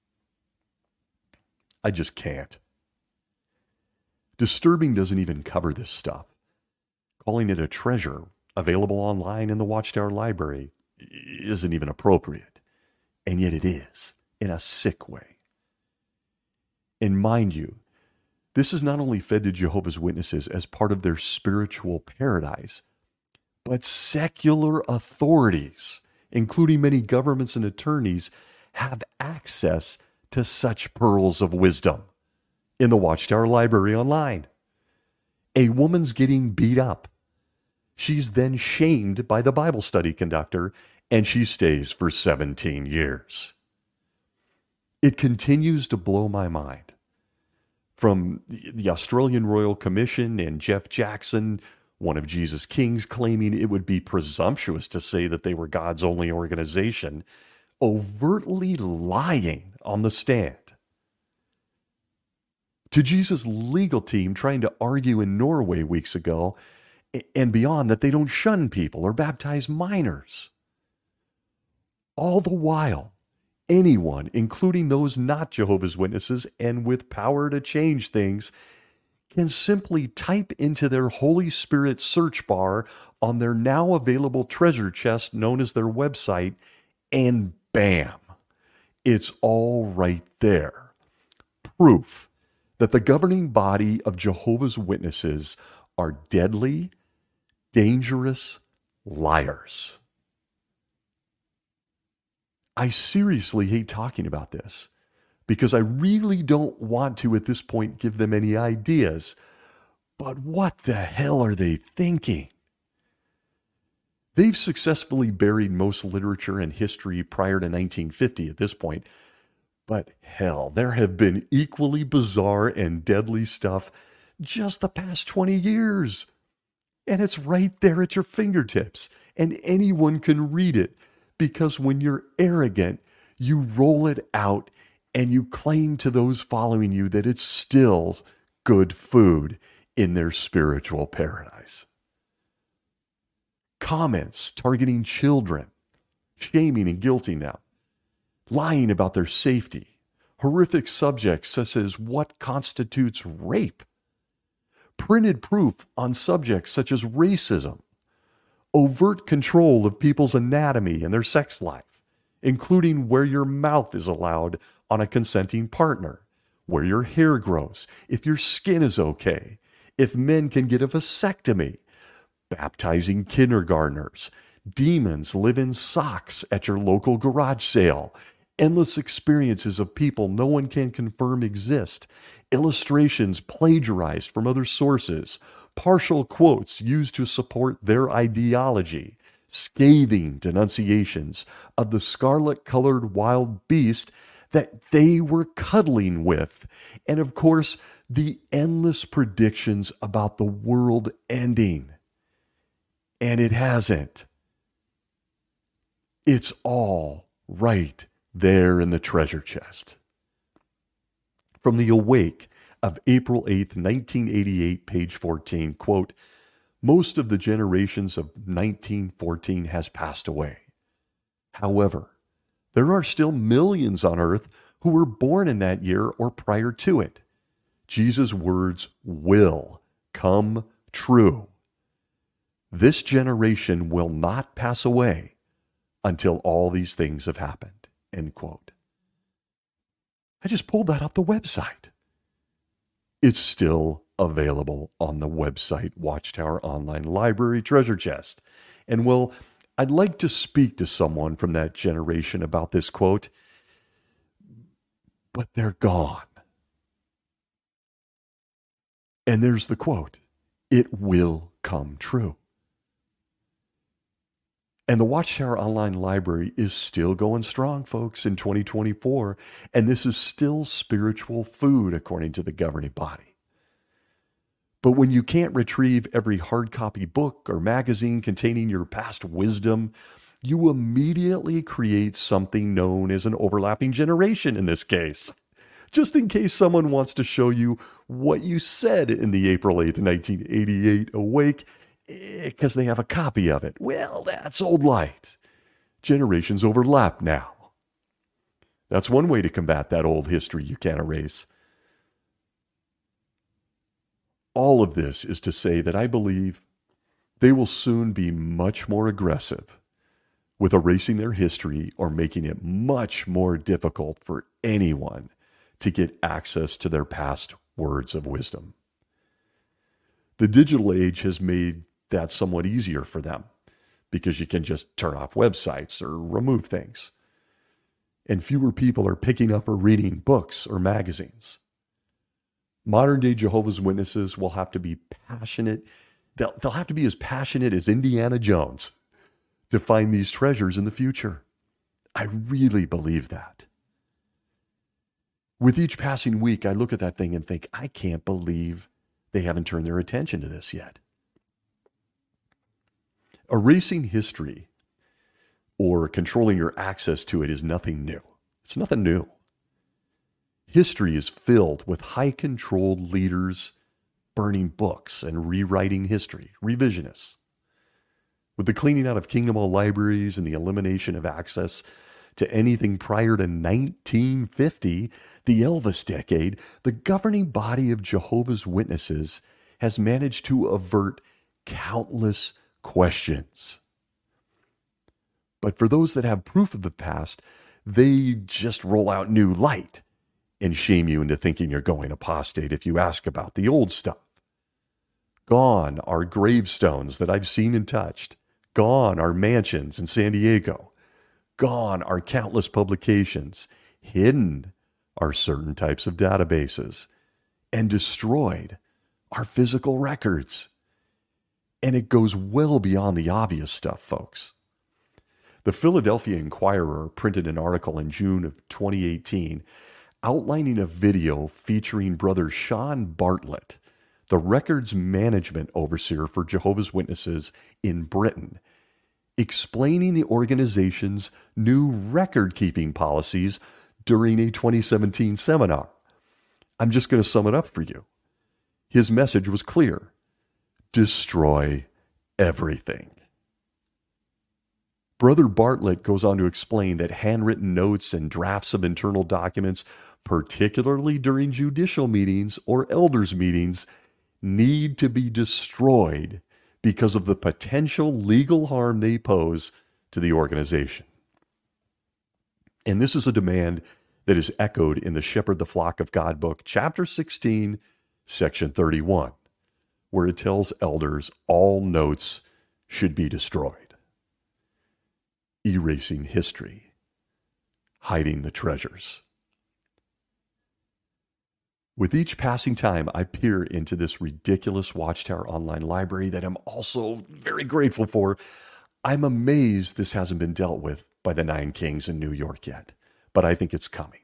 I just can't. Disturbing doesn't even cover this stuff. Calling it a treasure available online in the Watchtower Library isn't even appropriate. And yet it is, in a sick way. And mind you, this is not only fed to Jehovah's Witnesses as part of their spiritual paradise, but secular authorities, including many governments and attorneys, have access to such pearls of wisdom in the Watchtower Library online. A woman's getting beat up. She's then shamed by the Bible study conductor, and she stays for seventeen years. It continues to blow my mind. From the Australian Royal Commission and Jeff Jackson one of Jesus' kings, claiming it would be presumptuous to say that they were God's only organization, overtly lying on the stand. To Jesus' legal team trying to argue in Norway weeks ago and beyond that they don't shun people or baptize minors. All the while, anyone, including those not Jehovah's Witnesses and with power to change things, can simply type into their Holy Spirit search bar on their now available treasure chest known as their website, and bam, it's all right there. Proof that the governing body of Jehovah's Witnesses are deadly, dangerous liars. I seriously hate talking about this because I really don't want to at this point give them any ideas. But what the hell are they thinking? They've successfully buried most literature and history prior to nineteen fifty at this point. But hell, there have been equally bizarre and deadly stuff just the past twenty years. And it's right there at your fingertips. And anyone can read it. Because when you're arrogant, you roll it out and you claim to those following you that it's still good food in their spiritual paradise. Comments targeting children, shaming and guilting them, lying about their safety, horrific subjects such as what constitutes rape, printed proof on subjects such as racism, overt control of people's anatomy and their sex life, including where your mouth is allowed on a consenting partner, where your hair grows, if your skin is okay, if men can get a vasectomy, baptizing kindergartners, demons live in socks at your local garage sale, endless experiences of people no one can confirm exist, illustrations plagiarized from other sources, partial quotes used to support their ideology, scathing denunciations of the scarlet-colored wild beast that they were cuddling with, and of course, the endless predictions about the world ending. And it hasn't. It's all right there in the treasure chest. From the Awake of April eighth, nineteen eighty-eight, page fourteen, quote, most of the generations of nineteen fourteen has passed away. However, there are still millions on earth who were born in that year or prior to it. Jesus' words will come true. This generation will not pass away until all these things have happened, end quote. I just pulled that off the website. It's still available on the website Watchtower Online Library Treasure Chest. And well, I'd like to speak to someone from that generation about this quote, but they're gone. And there's the quote, it will come true. And the Watchtower Online Library is still going strong, folks, in twenty twenty-four. And this is still spiritual food, according to the governing body. But when you can't retrieve every hard copy book or magazine containing your past wisdom, you immediately create something known as an overlapping generation in this case. Just in case someone wants to show you what you said in the April eighth, nineteen eighty-eight Awake, because they have a copy of it. Well, that's old light. Generations overlap now. That's one way to combat that old history you can't erase. All of this is to say that I believe they will soon be much more aggressive with erasing their history or making it much more difficult for anyone to get access to their past words of wisdom. The digital age has made that somewhat easier for them because you can just turn off websites or remove things. And fewer people are picking up or reading books or magazines. Modern day Jehovah's Witnesses will have to be passionate. They'll, they'll have to be as passionate as Indiana Jones to find these treasures in the future. I really believe that. With each passing week, I look at that thing and think, I can't believe they haven't turned their attention to this yet. Erasing history or controlling your access to it is nothing new. It's nothing new. History is filled with high-controlled leaders burning books and rewriting history, revisionists. With the cleaning out of Kingdom Hall libraries and the elimination of access to anything prior to nineteen fifty, the Elvis decade, the governing body of Jehovah's Witnesses has managed to avert countless questions. But for those that have proof of the past, they just roll out new light and shame you into thinking you're going apostate if you ask about the old stuff. Gone are gravestones that I've seen and touched. Gone are mansions in San Diego. Gone are countless publications. Hidden are certain types of databases. And destroyed are physical records. And it goes well beyond the obvious stuff, folks. The Philadelphia Inquirer printed an article in June of twenty eighteen outlining a video featuring Brother Sean Bartlett, the records management overseer for Jehovah's Witnesses in Britain, explaining the organization's new record-keeping policies during a twenty seventeen seminar. I'm just going to sum it up for you. His message was clear: destroy everything. Brother Bartlett goes on to explain that handwritten notes and drafts of internal documents, particularly during judicial meetings or elders' meetings, need to be destroyed because of the potential legal harm they pose to the organization. And this is a demand that is echoed in the Shepherd the Flock of God book, chapter sixteen, section thirty-one, where it tells elders all notes should be destroyed. Erasing history, hiding the treasures. With each passing time, I peer into this ridiculous Watchtower online library that I'm also very grateful for. I'm amazed this hasn't been dealt with by the Nine Kings in New York yet, but I think it's coming.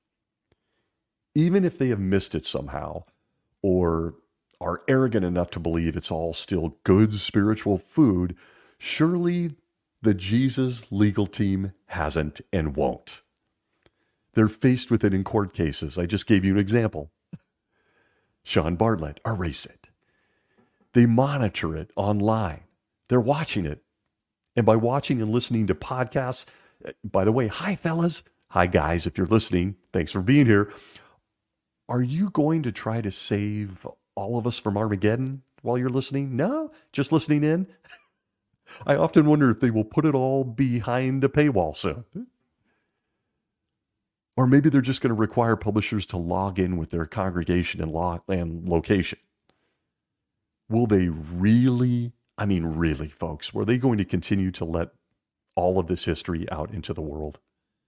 Even if they have missed it somehow, or are arrogant enough to believe it's all still good spiritual food, surely the Jesus legal team hasn't and won't. They're faced with it in court cases. I just gave you an example. Sean Bartlett, erase it. They monitor it online. They're watching it. And by watching and listening to podcasts, by the way, hi fellas, hi guys, if you're listening, thanks for being here. Are you going to try to save all of us from Armageddon while you're listening? No, just listening in. I often wonder if they will put it all behind a paywall soon. Or maybe they're just going to require publishers to log in with their congregation and, lo- and location. Will they really, I mean really, folks, were they going to continue to let all of this history out into the world?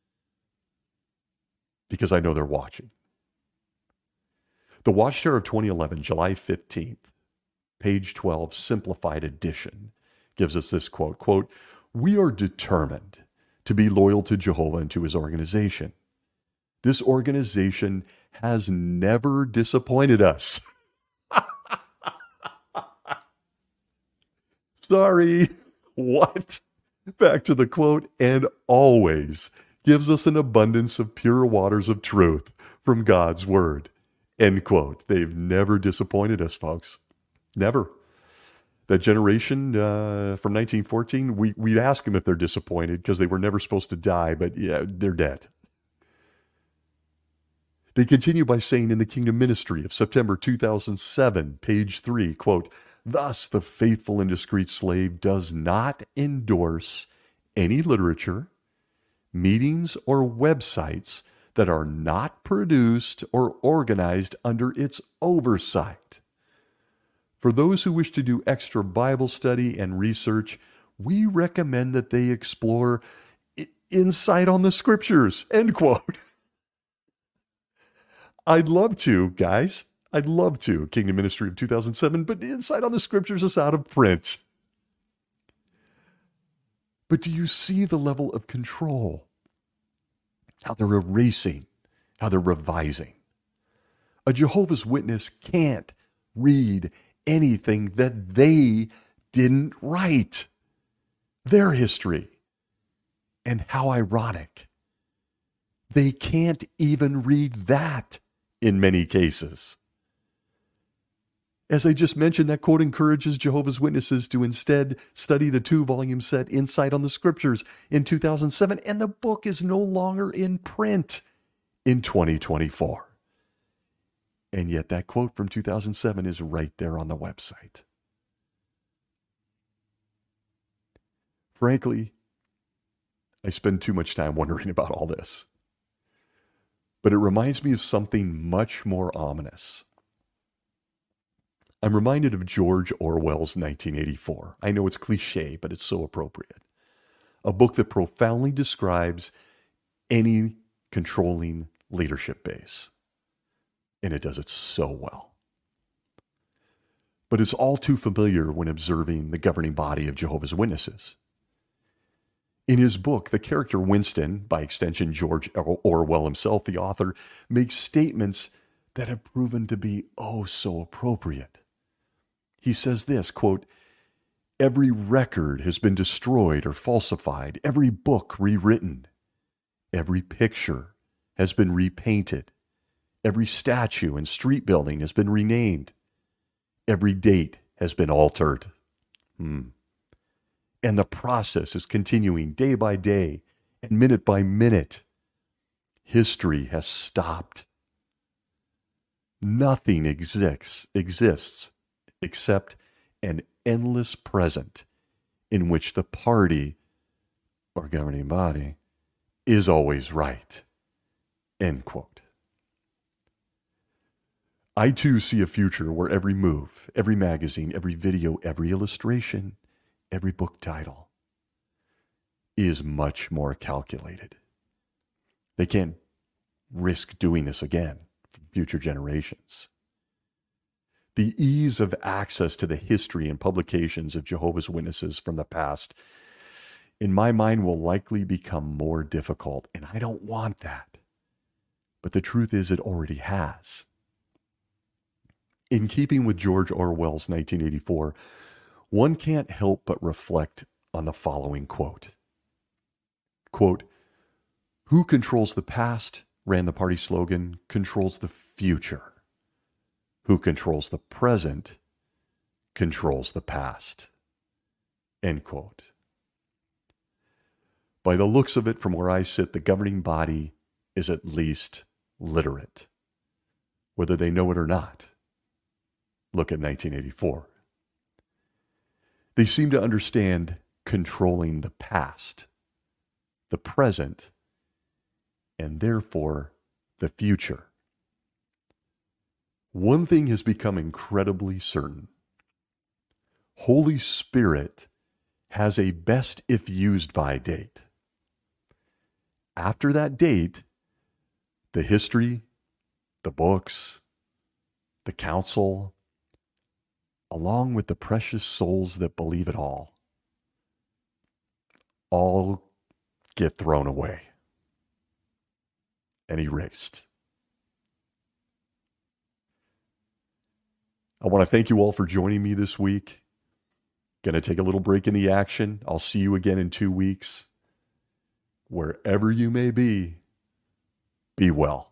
Because I know they're watching. The Watchtower of twenty eleven, July fifteenth, page twelve, simplified edition, gives us this quote, quote, "We are determined to be loyal to Jehovah and to his organization. This organization has never disappointed us." Sorry, what? Back to the quote, "and always gives us an abundance of pure waters of truth from God's word." End quote. They've never disappointed us, folks. Never. That generation uh, from nineteen fourteen, we, we'd ask them if they're disappointed because they were never supposed to die, but yeah, they're dead. They continue by saying in the Kingdom Ministry of September two thousand seven, page three, quote, "Thus the faithful and discreet slave does not endorse any literature, meetings, or websites that are not produced or organized under its oversight. For those who wish to do extra Bible study and research, we recommend that they explore Insight on the Scriptures," end quote. I'd love to, guys. I'd love to. Kingdom Ministry of two thousand seven, but Insight on the Scriptures is out of print. But do you see the level of control? How they're erasing, how they're revising. A Jehovah's Witness can't read anything that they didn't write. their history. And how ironic. They can't even read that in many cases. As I just mentioned, that quote encourages Jehovah's Witnesses to instead study the two-volume set Insight on the Scriptures in two thousand seven, and the book is no longer in print in twenty twenty-four. And yet that quote from two thousand seven is right there on the website. Frankly, I spend too much time wondering about all this. But it reminds me of something much more ominous. I'm reminded of George Orwell's nineteen eighty-four. I know it's cliche, but it's so appropriate. A book that profoundly describes any controlling leadership base. And it does it so well. But it's all too familiar when observing the governing body of Jehovah's Witnesses. In his book, the character Winston, by extension George Orwell himself, the author, makes statements that have proven to be oh so appropriate. He says this, quote, "Every record has been destroyed or falsified, every book rewritten, every picture has been repainted, every statue and street building has been renamed, every date has been altered." Hmm. And the process is continuing day by day and minute by minute. History has stopped. Nothing exists, exists except an endless present in which the party or governing body is always right. End quote. I too see a future where every move, every magazine, every video, every illustration, every book title is much more calculated. They can't risk doing this again for future generations. The ease of access to the history and publications of Jehovah's Witnesses from the past, in my mind, will likely become more difficult, and I don't want that. But the truth is, it already has. In keeping with George Orwell's nineteen eighty-four, one can't help but reflect on the following quote. Quote, "Who controls the past," ran the party slogan, "controls the future. Who controls the present controls the past." End quote. By the looks of it, from where I sit, the governing body is at least literate, whether they know it or not. Look at nineteen eighty-four. They seem to understand controlling the past, the present, and therefore the future. One thing has become incredibly certain. Holy Spirit has a best if used by date. After that date, the history, the books, the counsel, along with the precious souls that believe it all, all get thrown away and erased. I want to thank you all for joining me this week. Going to take a little break in the action. I'll see you again in two weeks. Wherever you may be, be well.